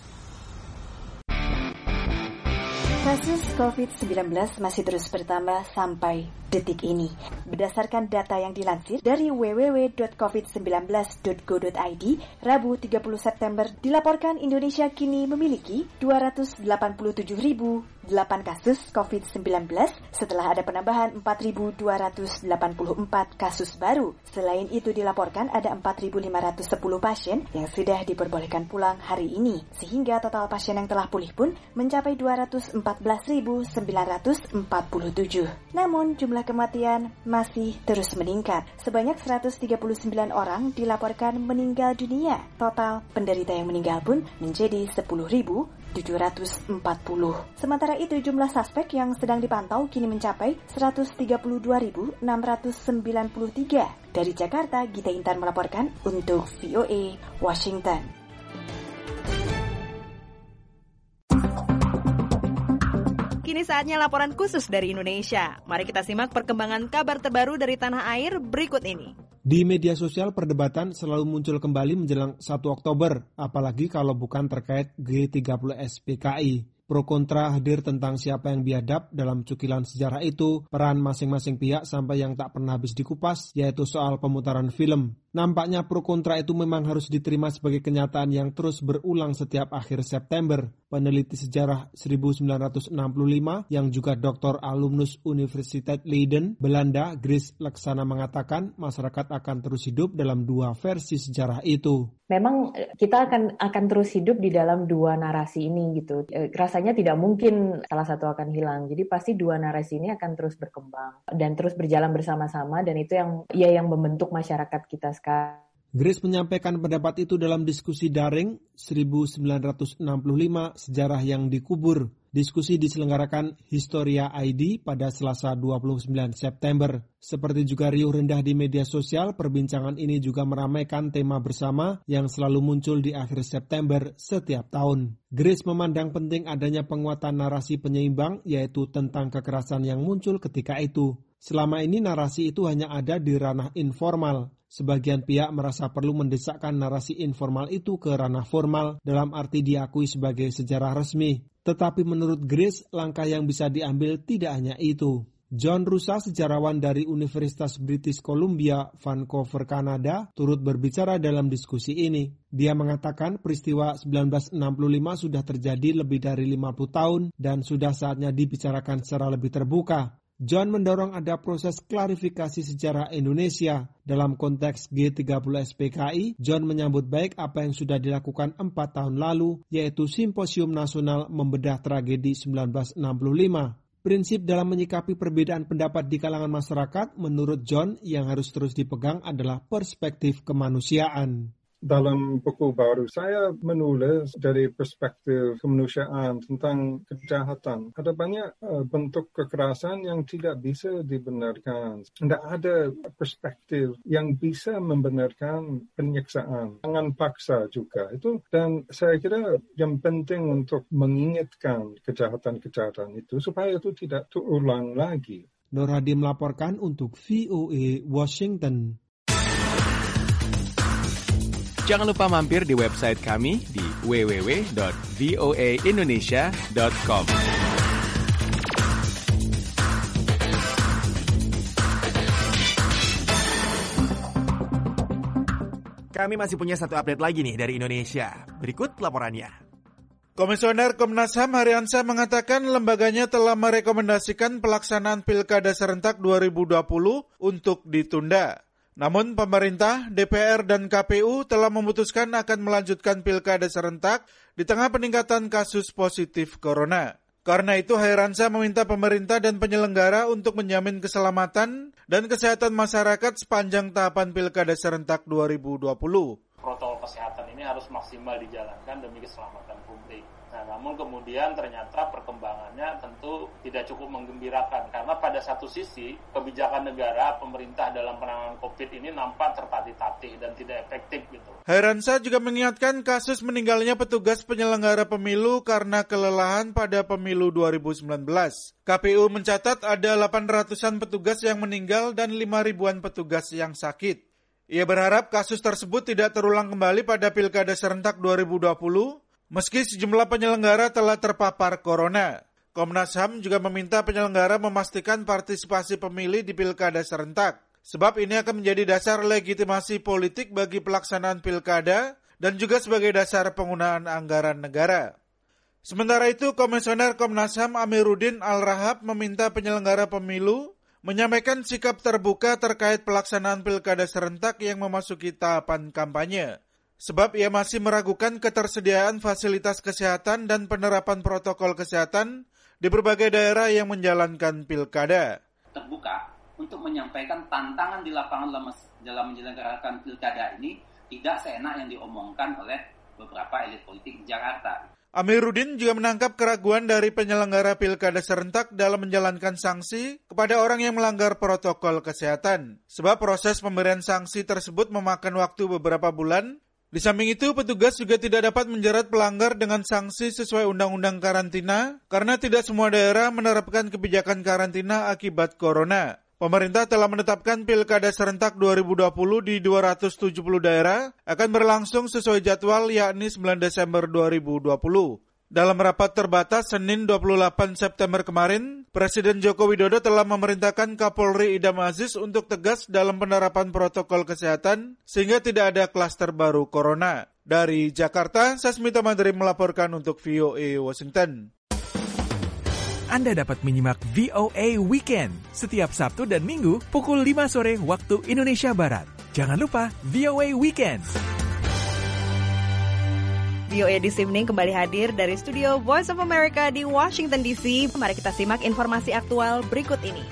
Kasus COVID-19 masih terus bertambah sampai detik ini. Berdasarkan data yang dilansir dari www.covid19.go.id, Rabu 30 September dilaporkan Indonesia kini memiliki 287.008 kasus COVID-19 setelah ada penambahan 4.284 kasus baru. Selain itu dilaporkan ada 4.510 pasien yang sudah diperbolehkan pulang hari ini, sehingga total pasien yang telah pulih pun mencapai 214.947. Namun jumlah kematian masih terus meningkat. Sebanyak 139 orang dilaporkan meninggal dunia. Total penderita yang meninggal pun menjadi 10.740. Sementara itu jumlah suspek yang sedang dipantau kini mencapai 132.693. Dari Jakarta, Gita Intan melaporkan untuk VOA Washington. Kini saatnya laporan khusus dari Indonesia. Mari kita simak perkembangan kabar terbaru dari tanah air berikut ini. Di media sosial perdebatan selalu muncul kembali menjelang 1 Oktober, apalagi kalau bukan terkait G30S PKI. Pro kontra hadir tentang siapa yang biadab dalam cukilan sejarah itu, peran masing-masing pihak sampai yang tak pernah habis dikupas, yaitu soal pemutaran film. Nampaknya pro kontra itu memang harus diterima sebagai kenyataan yang terus berulang setiap akhir September. Peneliti sejarah 1965 yang juga doktor alumnus Universitas Leiden, Belanda, Grace Laksana mengatakan masyarakat akan terus hidup dalam 2 versi sejarah itu. Memang kita akan terus hidup di dalam 2 narasi ini gitu. Rasanya tidak mungkin salah satu akan hilang. Jadi pasti 2 narasi ini akan terus berkembang dan terus berjalan bersama-sama, dan itu yang membentuk masyarakat kita sekarang. Grace menyampaikan pendapat itu dalam diskusi daring 1965 Sejarah yang Dikubur. Diskusi diselenggarakan Historia ID pada Selasa 29 September. Seperti juga riuh rendah di media sosial, perbincangan ini juga meramaikan tema bersama yang selalu muncul di akhir September setiap tahun. Grace memandang penting adanya penguatan narasi penyeimbang, yaitu tentang kekerasan yang muncul ketika itu. Selama ini narasi itu hanya ada di ranah informal. Sebagian pihak merasa perlu mendesakkan narasi informal itu ke ranah formal dalam arti diakui sebagai sejarah resmi. Tetapi menurut Grace, langkah yang bisa diambil tidak hanya itu. John Rusa, sejarawan dari Universitas British Columbia, Vancouver, Kanada, turut berbicara dalam diskusi ini. Dia mengatakan peristiwa 1965 sudah terjadi lebih dari 50 tahun dan sudah saatnya dibicarakan secara lebih terbuka. John mendorong ada proses klarifikasi sejarah Indonesia. Dalam konteks G30S PKI, John menyambut baik apa yang sudah dilakukan 4 tahun lalu, yaitu Simposium Nasional Membedah Tragedi 1965. Prinsip dalam menyikapi perbedaan pendapat di kalangan masyarakat, menurut John, yang harus terus dipegang adalah perspektif kemanusiaan. Dalam buku baru, saya menulis dari perspektif kemanusiaan tentang kejahatan. Ada banyak bentuk kekerasan yang tidak bisa dibenarkan. Tidak ada perspektif yang bisa membenarkan penyiksaan. Jangan paksa juga. Dan saya kira yang penting untuk mengingatkan kejahatan-kejahatan itu supaya itu tidak terulang lagi. Nur Hadi melaporkan untuk VOA Washington. Jangan lupa mampir di website kami di www.voaindonesia.com. Kami masih punya satu update lagi nih dari Indonesia. Berikut laporannya. Komisioner Komnas HAM Haryansyah mengatakan lembaganya telah merekomendasikan pelaksanaan Pilkada serentak 2020 untuk ditunda. Namun pemerintah, DPR, dan KPU telah memutuskan akan melanjutkan pilkada serentak di tengah peningkatan kasus positif corona. Karena itu, Hairansyah meminta pemerintah dan penyelenggara untuk menjamin keselamatan dan kesehatan masyarakat sepanjang tahapan Pilkada serentak 2020. Protokol kesehatan ini harus maksimal dijalankan demi keselamatan publik. Nah, namun kemudian ternyata perkembangannya tentu tidak cukup menggembirakan karena pada satu sisi kebijakan negara pemerintah dalam penanganan COVID ini nampak tertatih-tatih dan tidak efektif gitu. Hairansyah juga mengingatkan kasus meninggalnya petugas penyelenggara pemilu karena kelelahan pada pemilu 2019. KPU mencatat ada 800-an petugas yang meninggal dan 5.000-an petugas yang sakit. Ia berharap kasus tersebut tidak terulang kembali pada Pilkada serentak 2020, meski sejumlah penyelenggara telah terpapar corona. Komnas HAM juga meminta penyelenggara memastikan partisipasi pemilih di Pilkada serentak, sebab ini akan menjadi dasar legitimasi politik bagi pelaksanaan Pilkada dan juga sebagai dasar penggunaan anggaran negara. Sementara itu, Komisioner Komnas HAM Amiruddin Al-Rahab meminta penyelenggara pemilu menyampaikan sikap terbuka terkait pelaksanaan Pilkada serentak yang memasuki tahapan kampanye. Sebab ia masih meragukan ketersediaan fasilitas kesehatan dan penerapan protokol kesehatan di berbagai daerah yang menjalankan pilkada. Terbuka untuk menyampaikan tantangan di lapangan dalam menyelenggarakan pilkada ini tidak seenak yang diomongkan oleh beberapa elit politik di Jakarta. Amiruddin juga menangkap keraguan dari penyelenggara pilkada serentak dalam menjalankan sanksi kepada orang yang melanggar protokol kesehatan. Sebab proses pemberian sanksi tersebut memakan waktu beberapa bulan. Di samping itu, petugas juga tidak dapat menjerat pelanggar dengan sanksi sesuai Undang-Undang Karantina karena tidak semua daerah menerapkan kebijakan karantina akibat corona. Pemerintah telah menetapkan Pilkada serentak 2020 di 270 daerah akan berlangsung sesuai jadwal yakni 9 Desember 2020. Dalam rapat terbatas Senin 28 September kemarin, Presiden Joko Widodo telah memerintahkan Kapolri Idham Aziz untuk tegas dalam penerapan protokol kesehatan sehingga tidak ada klaster baru corona. Dari Jakarta, Sasmita Madri melaporkan untuk VOA Washington. Anda dapat menyimak VOA Weekend setiap Sabtu dan Minggu pukul 5 sore waktu Indonesia Barat. Jangan lupa VOA Weekend. VOA This Evening kembali hadir dari studio Voice of America di Washington DC. Mari kita simak informasi aktual berikut ini.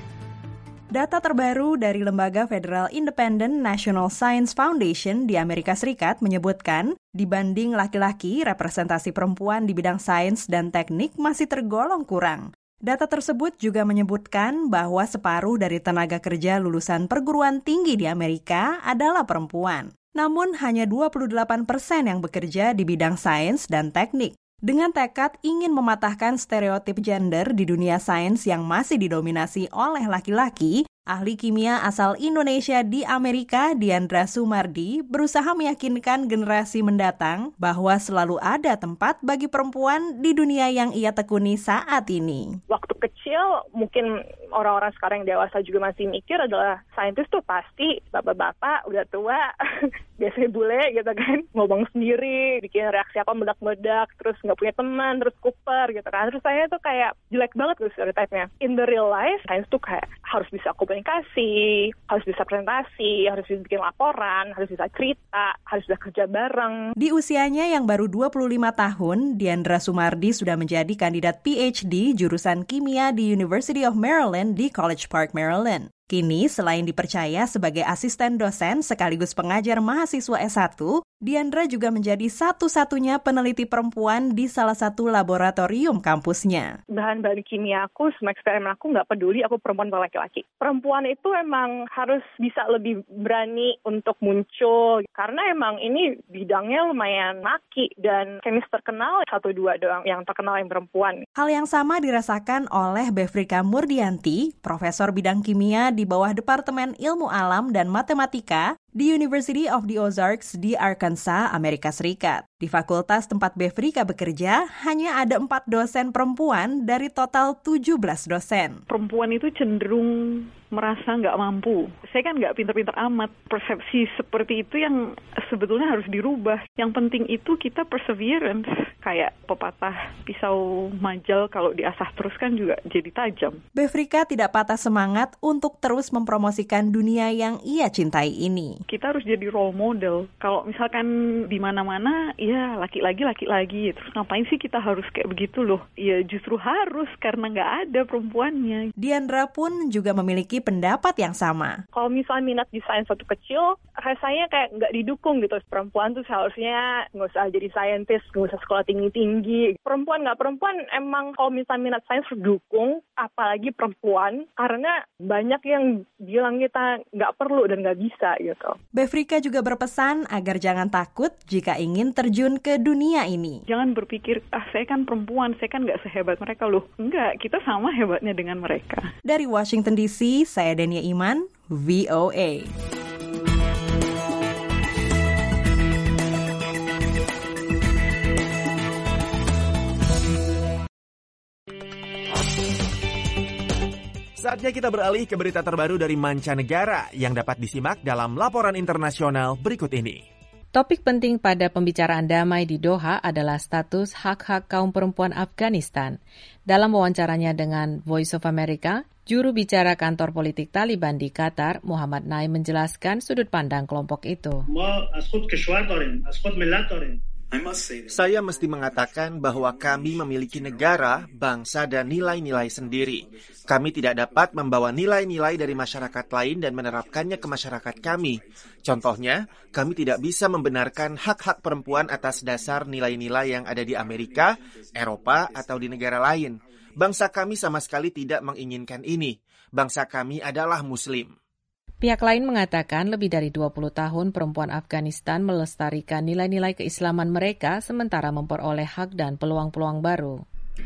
Data terbaru dari Lembaga Federal Independent National Science Foundation di Amerika Serikat menyebutkan, dibanding laki-laki, representasi perempuan di bidang sains dan teknik masih tergolong kurang. Data tersebut juga menyebutkan bahwa separuh dari tenaga kerja lulusan perguruan tinggi di Amerika adalah perempuan. Namun hanya 28% yang bekerja di bidang sains dan teknik. Dengan tekad ingin mematahkan stereotip gender di dunia sains yang masih didominasi oleh laki-laki, ahli kimia asal Indonesia di Amerika, Diandra Sumardi, berusaha meyakinkan generasi mendatang bahwa selalu ada tempat bagi perempuan di dunia yang ia tekuni saat ini. Waktu kecil, mungkin orang-orang sekarang yang dewasa juga masih mikir adalah saintis tuh pasti bapak-bapak udah tua, biasanya bule gitu kan, ngomong sendiri, bikin reaksi apa meledak-meledak, terus nggak punya teman, terus kuper gitu kan. Terus saya tuh kayak jelek banget gitu stereotipnya. In the real life, sains tuh kayak harus bisa komunikasi, harus bisa presentasi, harus bisa bikin laporan, harus bisa cerita, harus bisa kerja bareng. Di usianya yang baru 25 tahun, Diandra Sumardi sudah menjadi kandidat PhD jurusan kimia di University of Maryland di College Park, Maryland. Kini, selain dipercaya sebagai asisten dosen sekaligus pengajar mahasiswa S1, Diandra juga menjadi satu-satunya peneliti perempuan di salah satu laboratorium kampusnya. Bahan-bahan kimia aku, semua eksperimen aku nggak peduli aku perempuan atau laki-laki. Perempuan itu emang harus bisa lebih berani untuk muncul, karena emang ini bidangnya lumayan maki, dan kemis terkenal 1-2 doang yang terkenal yang perempuan. Hal yang sama dirasakan oleh Befrika Murdianti, profesor bidang kimia di bawah Departemen Ilmu Alam dan Matematika di University of the Ozarks di Arkansas, Amerika Serikat. Di fakultas tempat Befrika bekerja, hanya ada 4 dosen perempuan dari total 17 dosen. Perempuan itu cenderung merasa nggak mampu. Saya kan nggak pinter-pinter amat. Persepsi seperti itu yang sebetulnya harus dirubah. Yang penting itu kita perseverance. Kayak pepatah pisau majal kalau diasah terus kan juga jadi tajam. Befrika tidak patah semangat untuk terus mempromosikan dunia yang ia cintai ini. Kita harus jadi role model. Kalau misalkan di mana-mana, ya laki-laki. Terus ngapain sih kita harus kayak begitu loh? Ya justru harus karena nggak ada perempuannya. Diandra pun juga memiliki pendapat yang sama. Kalau misalnya minat di sains waktu kecil, rasanya kayak nggak didukung gitu. Perempuan tuh seharusnya nggak usah jadi saintis, nggak usah sekolah tinggi-tinggi. Perempuan nggak perempuan, emang kalau misalnya minat sains didukung, apalagi perempuan, karena banyak yang bilang kita nggak perlu dan nggak bisa gitu. Befrika juga berpesan agar jangan takut jika ingin terjun ke dunia ini. Jangan berpikir, saya kan perempuan, saya kan nggak sehebat mereka loh. Enggak, kita sama hebatnya dengan mereka. Dari Washington DC, saya Dania Iman, VOA. Saatnya kita beralih ke berita terbaru dari mancanegara yang dapat disimak dalam laporan internasional berikut ini. Topik penting pada pembicaraan damai di Doha adalah status hak-hak kaum perempuan Afghanistan. Dalam wawancaranya dengan Voice of America, juru bicara kantor politik Taliban di Qatar, Muhammad Naim menjelaskan sudut pandang kelompok itu. Saya mesti mengatakan bahwa kami memiliki negara, bangsa, dan nilai-nilai sendiri. Kami tidak dapat membawa nilai-nilai dari masyarakat lain dan menerapkannya ke masyarakat kami. Contohnya, kami tidak bisa membenarkan hak-hak perempuan atas dasar nilai-nilai yang ada di Amerika, Eropa, atau di negara lain. Bangsa kami sama sekali tidak menginginkan ini. Bangsa kami adalah Muslim. Pihak lain mengatakan lebih dari 20 tahun perempuan Afghanistan melestarikan nilai-nilai keislaman mereka sementara memperoleh hak dan peluang-peluang baru.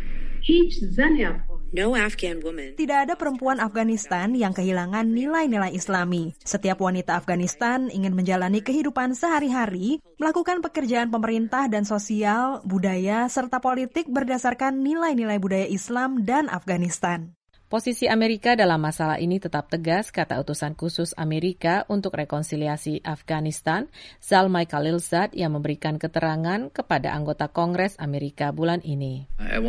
Tidak ada perempuan Afghanistan yang kehilangan nilai-nilai Islami. Setiap wanita Afghanistan ingin menjalani kehidupan sehari-hari, melakukan pekerjaan pemerintah dan sosial, budaya, serta politik berdasarkan nilai-nilai budaya Islam dan Afghanistan. Posisi Amerika dalam masalah ini tetap tegas, kata utusan khusus Amerika untuk rekonsiliasi Afghanistan, Zalmay Khalilzad, yang memberikan keterangan kepada anggota Kongres Amerika bulan ini.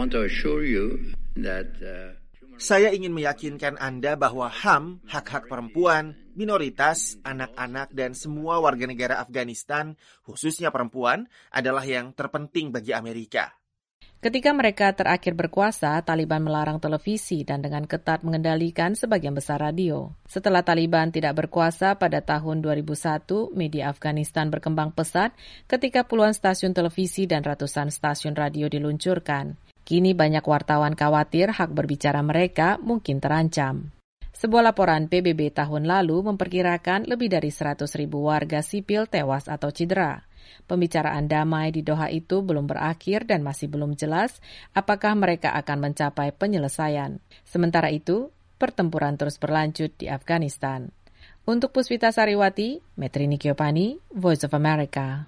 Saya ingin meyakinkan Anda bahwa HAM, hak-hak perempuan, minoritas, anak-anak, dan semua warga negara Afghanistan, khususnya perempuan, adalah yang terpenting bagi Amerika. Ketika mereka terakhir berkuasa, Taliban melarang televisi dan dengan ketat mengendalikan sebagian besar radio. Setelah Taliban tidak berkuasa pada tahun 2001, media Afghanistan berkembang pesat ketika puluhan stasiun televisi dan ratusan stasiun radio diluncurkan. Kini banyak wartawan khawatir hak berbicara mereka mungkin terancam. Sebuah laporan PBB tahun lalu memperkirakan lebih dari 100.000 warga sipil tewas atau cedera. Pembicaraan damai di Doha itu belum berakhir dan masih belum jelas apakah mereka akan mencapai penyelesaian. Sementara itu, pertempuran terus berlanjut di Afghanistan. Untuk Puspita Sariwati, Metrini Kiopani, Voice of America.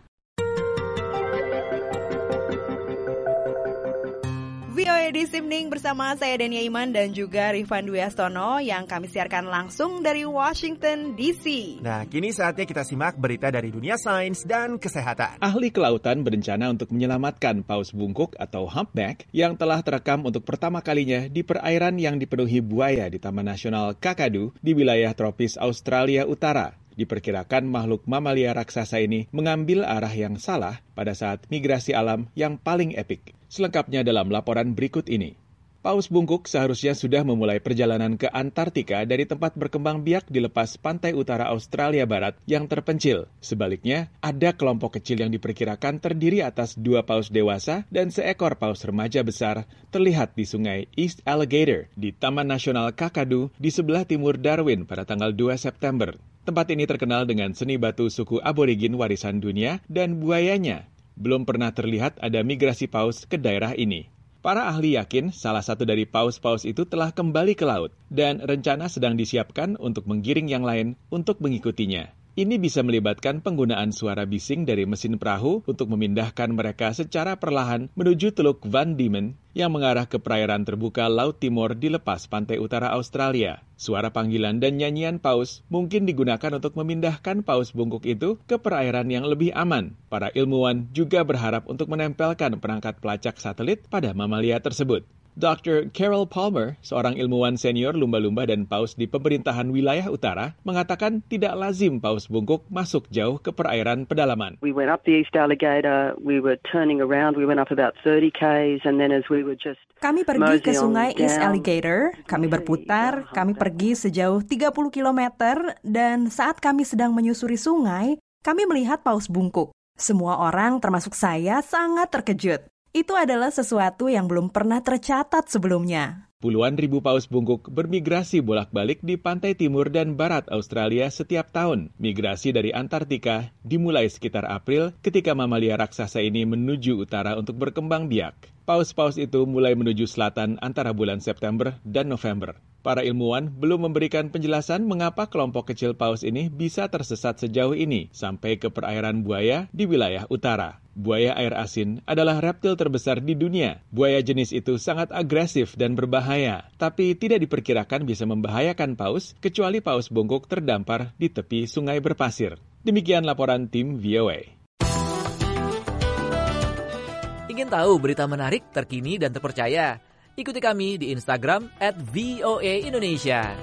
VOA This Evening bersama saya Dania Iman dan juga Rifan Dwi Astono yang kami siarkan langsung dari Washington DC. Nah, kini saatnya kita simak berita dari dunia sains dan kesehatan. Ahli kelautan berencana untuk menyelamatkan paus bungkuk atau humpback yang telah terekam untuk pertama kalinya di perairan yang dipenuhi buaya di Taman Nasional Kakadu di wilayah tropis Australia Utara. Diperkirakan makhluk mamalia raksasa ini mengambil arah yang salah pada saat migrasi alam yang paling epik. Selengkapnya dalam laporan berikut ini. Paus bungkuk seharusnya sudah memulai perjalanan ke Antartika dari tempat berkembang biak di lepas pantai utara Australia Barat yang terpencil. Sebaliknya, ada kelompok kecil yang diperkirakan terdiri atas 2 paus dewasa dan seekor paus remaja besar terlihat di sungai East Alligator di Taman Nasional Kakadu di sebelah timur Darwin pada tanggal 2 September. Tempat ini terkenal dengan seni batu suku aborigin warisan dunia dan buayanya. Belum pernah terlihat ada migrasi paus ke daerah ini. Para ahli yakin salah satu dari paus-paus itu telah kembali ke laut dan rencana sedang disiapkan untuk menggiring yang lain untuk mengikutinya. Ini bisa melibatkan penggunaan suara bising dari mesin perahu untuk memindahkan mereka secara perlahan menuju Teluk Van Diemen yang mengarah ke perairan terbuka Laut Timor di lepas pantai utara Australia. Suara panggilan dan nyanyian paus mungkin digunakan untuk memindahkan paus bungkuk itu ke perairan yang lebih aman. Para ilmuwan juga berharap untuk menempelkan perangkat pelacak satelit pada mamalia tersebut. Dr. Carol Palmer, seorang ilmuwan senior lumba-lumba dan paus di pemerintahan wilayah utara, mengatakan tidak lazim paus bungkuk masuk jauh ke perairan pedalaman. We went up the East Alligator, we were turning around, we went up about 30 k's and then as we were just Kami pergi ke sungai East Alligator, kami berputar, kami pergi sejauh 30 km dan saat kami sedang menyusuri sungai, kami melihat paus bungkuk. Semua orang termasuk saya sangat terkejut. Itu adalah sesuatu yang belum pernah tercatat sebelumnya. Puluhan ribu paus bungkuk bermigrasi bolak-balik di pantai timur dan barat Australia setiap tahun. Migrasi dari Antartika dimulai sekitar April ketika mamalia raksasa ini menuju utara untuk berkembang biak. Paus-paus itu mulai menuju selatan antara bulan September dan November. Para ilmuwan belum memberikan penjelasan mengapa kelompok kecil paus ini bisa tersesat sejauh ini sampai ke perairan buaya di wilayah utara. Buaya air asin adalah reptil terbesar di dunia. Buaya jenis itu sangat agresif dan berbahaya, tapi tidak diperkirakan bisa membahayakan paus kecuali paus bungkuk terdampar di tepi sungai berpasir. Demikian laporan tim VOA. Ingin tahu berita menarik, terkini, dan terpercaya? Ikuti kami di Instagram @voaindonesia.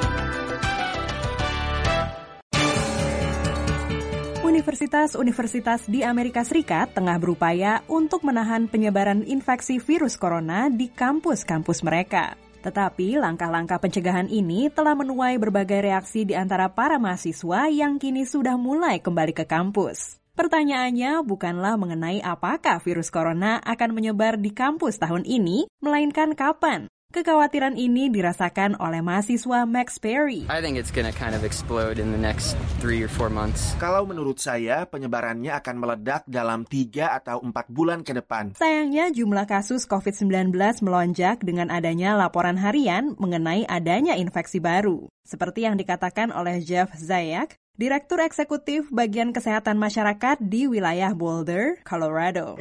Universitas-universitas di Amerika Serikat tengah berupaya untuk menahan penyebaran infeksi virus corona di kampus-kampus mereka. Tetapi langkah-langkah pencegahan ini telah menuai berbagai reaksi di antara para mahasiswa yang kini sudah mulai kembali ke kampus. Pertanyaannya bukanlah mengenai apakah virus corona akan menyebar di kampus tahun ini, melainkan kapan. Kekhawatiran ini dirasakan oleh mahasiswa Max Perry. I think it's going to kind of explode in the next 3 or 4 months. Kalau menurut saya, penyebarannya akan meledak dalam 3 atau 4 bulan ke depan. Sayangnya jumlah kasus COVID-19 melonjak dengan adanya laporan harian mengenai adanya infeksi baru. Seperti yang dikatakan oleh Jeff Zayak, Direktur Eksekutif Bagian Kesehatan Masyarakat di wilayah Boulder, Colorado.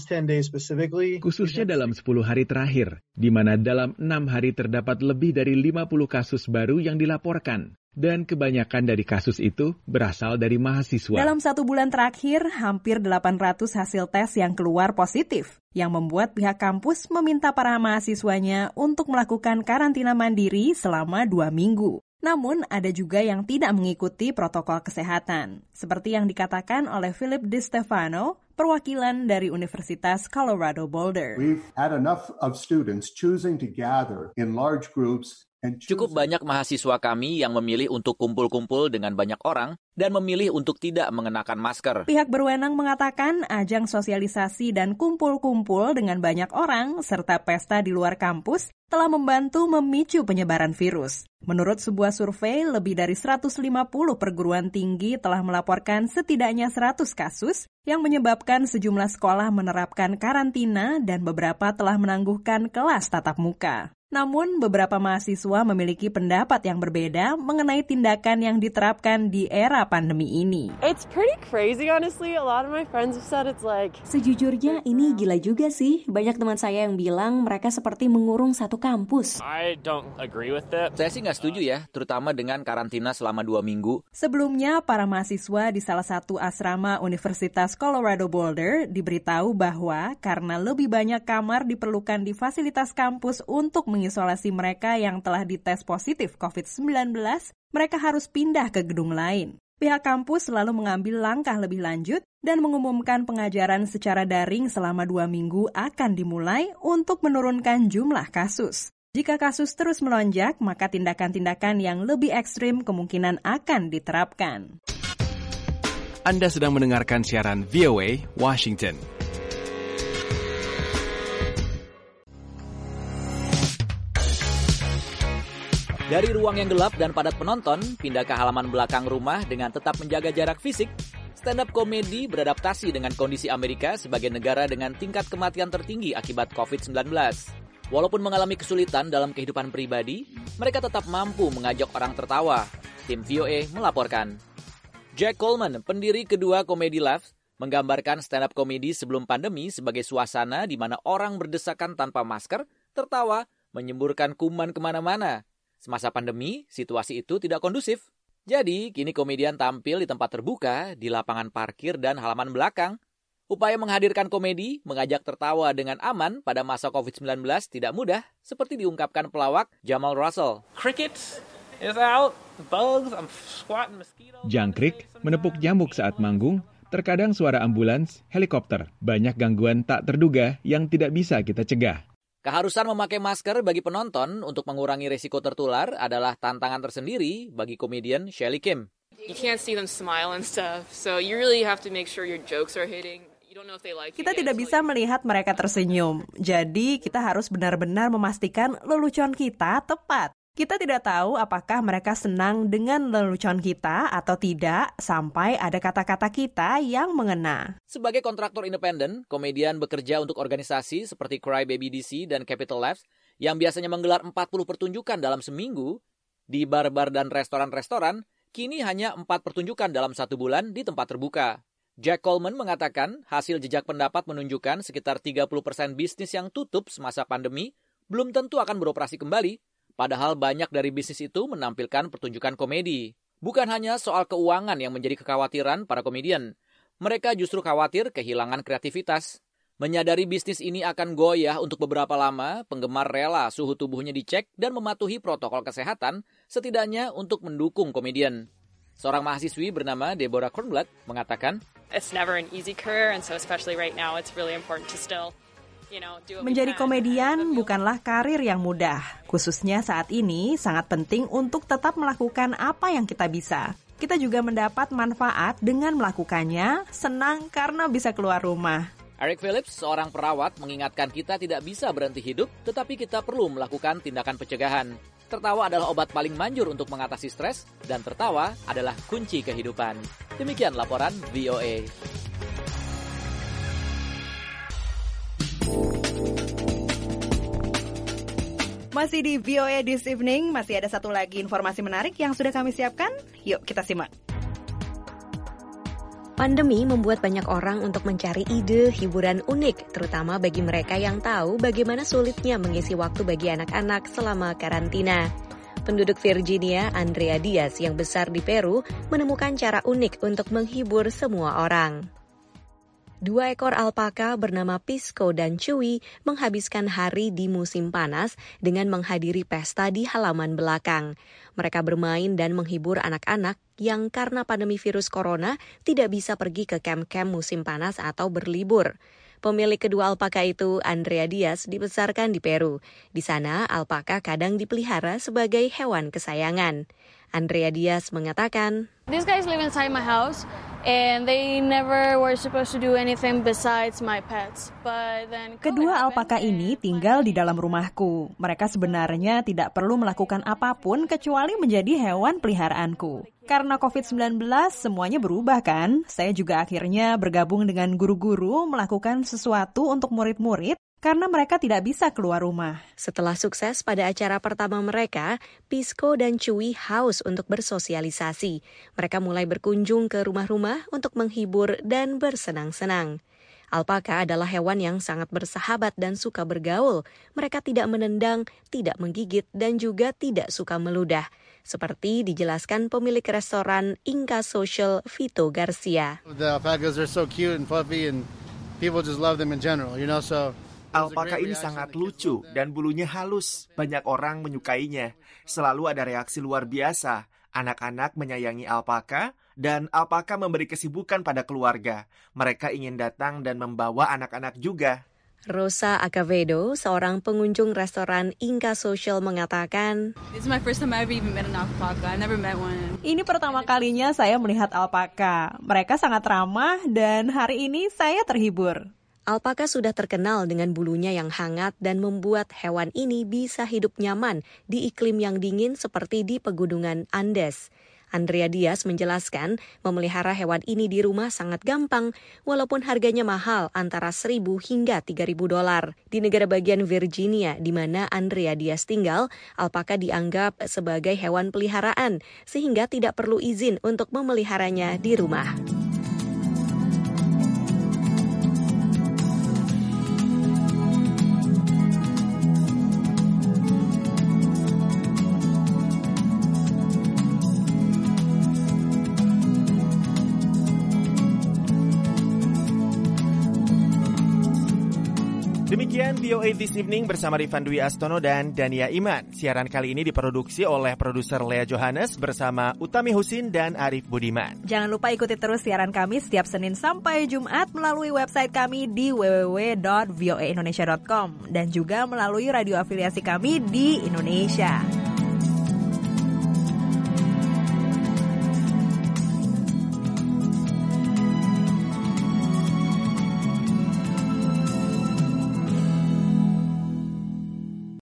Khususnya dalam 10 hari terakhir, di mana dalam 6 hari terdapat lebih dari 50 kasus baru yang dilaporkan. Dan kebanyakan dari kasus itu berasal dari mahasiswa. Dalam 1 bulan terakhir, hampir 800 hasil tes yang keluar positif, yang membuat pihak kampus meminta para mahasiswanya untuk melakukan karantina mandiri selama 2 minggu. Namun, ada juga yang tidak mengikuti protokol kesehatan. Seperti yang dikatakan oleh Philip DiStefano, perwakilan dari Universitas Colorado Boulder. We've had enough of students choosing to gather in large groups. Cukup banyak mahasiswa kami yang memilih untuk kumpul-kumpul dengan banyak orang dan memilih untuk tidak mengenakan masker. Pihak berwenang mengatakan ajang sosialisasi dan kumpul-kumpul dengan banyak orang serta pesta di luar kampus telah membantu memicu penyebaran virus. Menurut sebuah survei, lebih dari 150 perguruan tinggi telah melaporkan setidaknya 100 kasus yang menyebabkan sejumlah sekolah menerapkan karantina dan beberapa telah menangguhkan kelas tatap muka. Namun, beberapa mahasiswa memiliki pendapat yang berbeda mengenai tindakan yang diterapkan di era pandemi ini. It's pretty crazy, honestly. A lot of my friends have said it's like... Sejujurnya, ini gila juga sih. Banyak teman saya yang bilang mereka seperti mengurung satu kampus. I don't agree with it. Saya sih nggak setuju ya, terutama dengan karantina selama 2 minggu. Sebelumnya, para mahasiswa di salah satu asrama Universitas Colorado Boulder diberitahu bahwa karena lebih banyak kamar diperlukan di fasilitas kampus untuk mengisolasi mereka yang telah dites positif COVID-19, mereka harus pindah ke gedung lain. Pihak kampus selalu mengambil langkah lebih lanjut dan mengumumkan pengajaran secara daring selama 2 minggu akan dimulai untuk menurunkan jumlah kasus. Jika kasus terus melonjak, maka tindakan-tindakan yang lebih ekstrim kemungkinan akan diterapkan. Anda sedang mendengarkan siaran VOA Washington. Dari ruang yang gelap dan padat penonton, pindah ke halaman belakang rumah dengan tetap menjaga jarak fisik, stand-up komedi beradaptasi dengan kondisi Amerika sebagai negara dengan tingkat kematian tertinggi akibat COVID-19. Walaupun mengalami kesulitan dalam kehidupan pribadi, mereka tetap mampu mengajak orang tertawa. Tim VOA melaporkan. Jack Coleman, pendiri kedua Comedy Labs, menggambarkan stand-up comedy sebelum pandemi sebagai suasana di mana orang berdesakan tanpa masker, tertawa, menyemburkan kuman kemana-mana. Semasa pandemi, situasi itu tidak kondusif. Jadi, kini komedian tampil di tempat terbuka, di lapangan parkir dan halaman belakang. Upaya menghadirkan komedi, mengajak tertawa dengan aman pada masa COVID-19 tidak mudah, seperti diungkapkan pelawak Jamal Russell. Crickets is out, bugs, I'm squatting mosquitoes. Jangkrik, menepuk nyamuk saat manggung, terkadang suara ambulans, helikopter, banyak gangguan tak terduga yang tidak bisa kita cegah. Keharusan memakai masker bagi penonton untuk mengurangi risiko tertular adalah tantangan tersendiri bagi komedian Shelly Kim. You can't see them smile and stuff, so you really have to make sure your jokes are hitting. Kita tidak bisa melihat mereka tersenyum, jadi kita harus benar-benar memastikan lelucon kita tepat. Kita tidak tahu apakah mereka senang dengan lelucon kita atau tidak sampai ada kata-kata kita yang mengena. Sebagai kontraktor independen, komedian bekerja untuk organisasi seperti Crybaby DC dan Capital Labs yang biasanya menggelar 40 pertunjukan dalam seminggu. Di bar-bar dan restoran-restoran, kini hanya 4 pertunjukan dalam 1 bulan di tempat terbuka. Jack Coleman mengatakan hasil jejak pendapat menunjukkan sekitar 30% bisnis yang tutup semasa pandemi belum tentu akan beroperasi kembali. Padahal banyak dari bisnis itu menampilkan pertunjukan komedi. Bukan hanya soal keuangan yang menjadi kekhawatiran para komedian. Mereka justru khawatir kehilangan kreativitas. Menyadari bisnis ini akan goyah untuk beberapa lama, penggemar rela suhu tubuhnya dicek dan mematuhi protokol kesehatan, setidaknya untuk mendukung komedian. Seorang mahasiswi bernama Deborah Kornblatt mengatakan, It's never an easy career, and so especially right now, it's really important to still menjadi komedian bukanlah karir yang mudah. Khususnya saat ini sangat penting untuk tetap melakukan apa yang kita bisa. Kita juga mendapat manfaat dengan melakukannya, senang karena bisa keluar rumah. Eric Phillips, seorang perawat, mengingatkan kita tidak bisa berhenti hidup, tetapi kita perlu melakukan tindakan pencegahan. Tertawa adalah obat paling manjur untuk mengatasi stres, dan tertawa adalah kunci kehidupan. Demikian laporan VOA. Masih di VOA This Evening, masih ada satu lagi informasi menarik yang sudah kami siapkan. Yuk kita simak. Pandemi membuat banyak orang untuk mencari ide hiburan unik, terutama bagi mereka yang tahu bagaimana sulitnya mengisi waktu bagi anak-anak selama karantina. Penduduk Virginia, Andrea Diaz yang besar di Peru, menemukan cara unik untuk menghibur semua orang. 2 ekor alpaka bernama Pisco dan Chewy menghabiskan hari di musim panas dengan menghadiri pesta di halaman belakang. Mereka bermain dan menghibur anak-anak yang karena pandemi virus corona tidak bisa pergi ke kamp-kamp musim panas atau berlibur. Pemilik kedua alpaka itu, Andrea Diaz, dibesarkan di Peru. Di sana, alpaka kadang dipelihara sebagai hewan kesayangan. Andrea Diaz mengatakan, These guys live inside my house and they never were supposed to do anything besides my pets. But then kedua alpaka ini tinggal di dalam rumahku. Mereka sebenarnya tidak perlu melakukan apapun kecuali menjadi hewan peliharaanku. Karena COVID-19 semuanya berubah kan? Saya juga akhirnya bergabung dengan guru-guru melakukan sesuatu untuk murid-murid karena mereka tidak bisa keluar rumah. Setelah sukses pada acara pertama mereka, Pisco dan Chewy haus untuk bersosialisasi. Mereka mulai berkunjung ke rumah-rumah untuk menghibur dan bersenang-senang. Alpaka adalah hewan yang sangat bersahabat dan suka bergaul. Mereka tidak menendang, tidak menggigit, dan juga tidak suka meludah. Seperti dijelaskan pemilik restoran Inca Social, Vito Garcia. The alpacas are so cute and fluffy and people just love them in general, so alpaka ini sangat lucu dan bulunya halus. Banyak orang menyukainya. Selalu ada reaksi luar biasa. Anak-anak menyayangi alpaka dan alpaka memberi kesibukan pada keluarga. Mereka ingin datang dan membawa anak-anak juga. Rosa Acevedo, seorang pengunjung restoran Inca Social mengatakan, This is my first time I've even met an alpaca. I never met one. Ini pertama kalinya saya melihat alpaka. Mereka sangat ramah dan hari ini saya terhibur. Alpaka sudah terkenal dengan bulunya yang hangat dan membuat hewan ini bisa hidup nyaman di iklim yang dingin seperti di pegunungan Andes. Andrea Diaz menjelaskan, memelihara hewan ini di rumah sangat gampang, walaupun harganya mahal antara $1.000 hingga $3.000. Di negara bagian Virginia, di mana Andrea Diaz tinggal, alpaka dianggap sebagai hewan peliharaan, sehingga tidak perlu izin untuk memeliharanya di rumah. Demikian VOA This Evening bersama Rifan Dwi Astono dan Dania Iman. Siaran kali ini diproduksi oleh produser Lea Johannes bersama Utami Husin dan Arif Budiman. Jangan lupa ikuti terus siaran kami setiap Senin sampai Jumat melalui website kami di www.voaindonesia.com dan juga melalui radio afiliasi kami di Indonesia.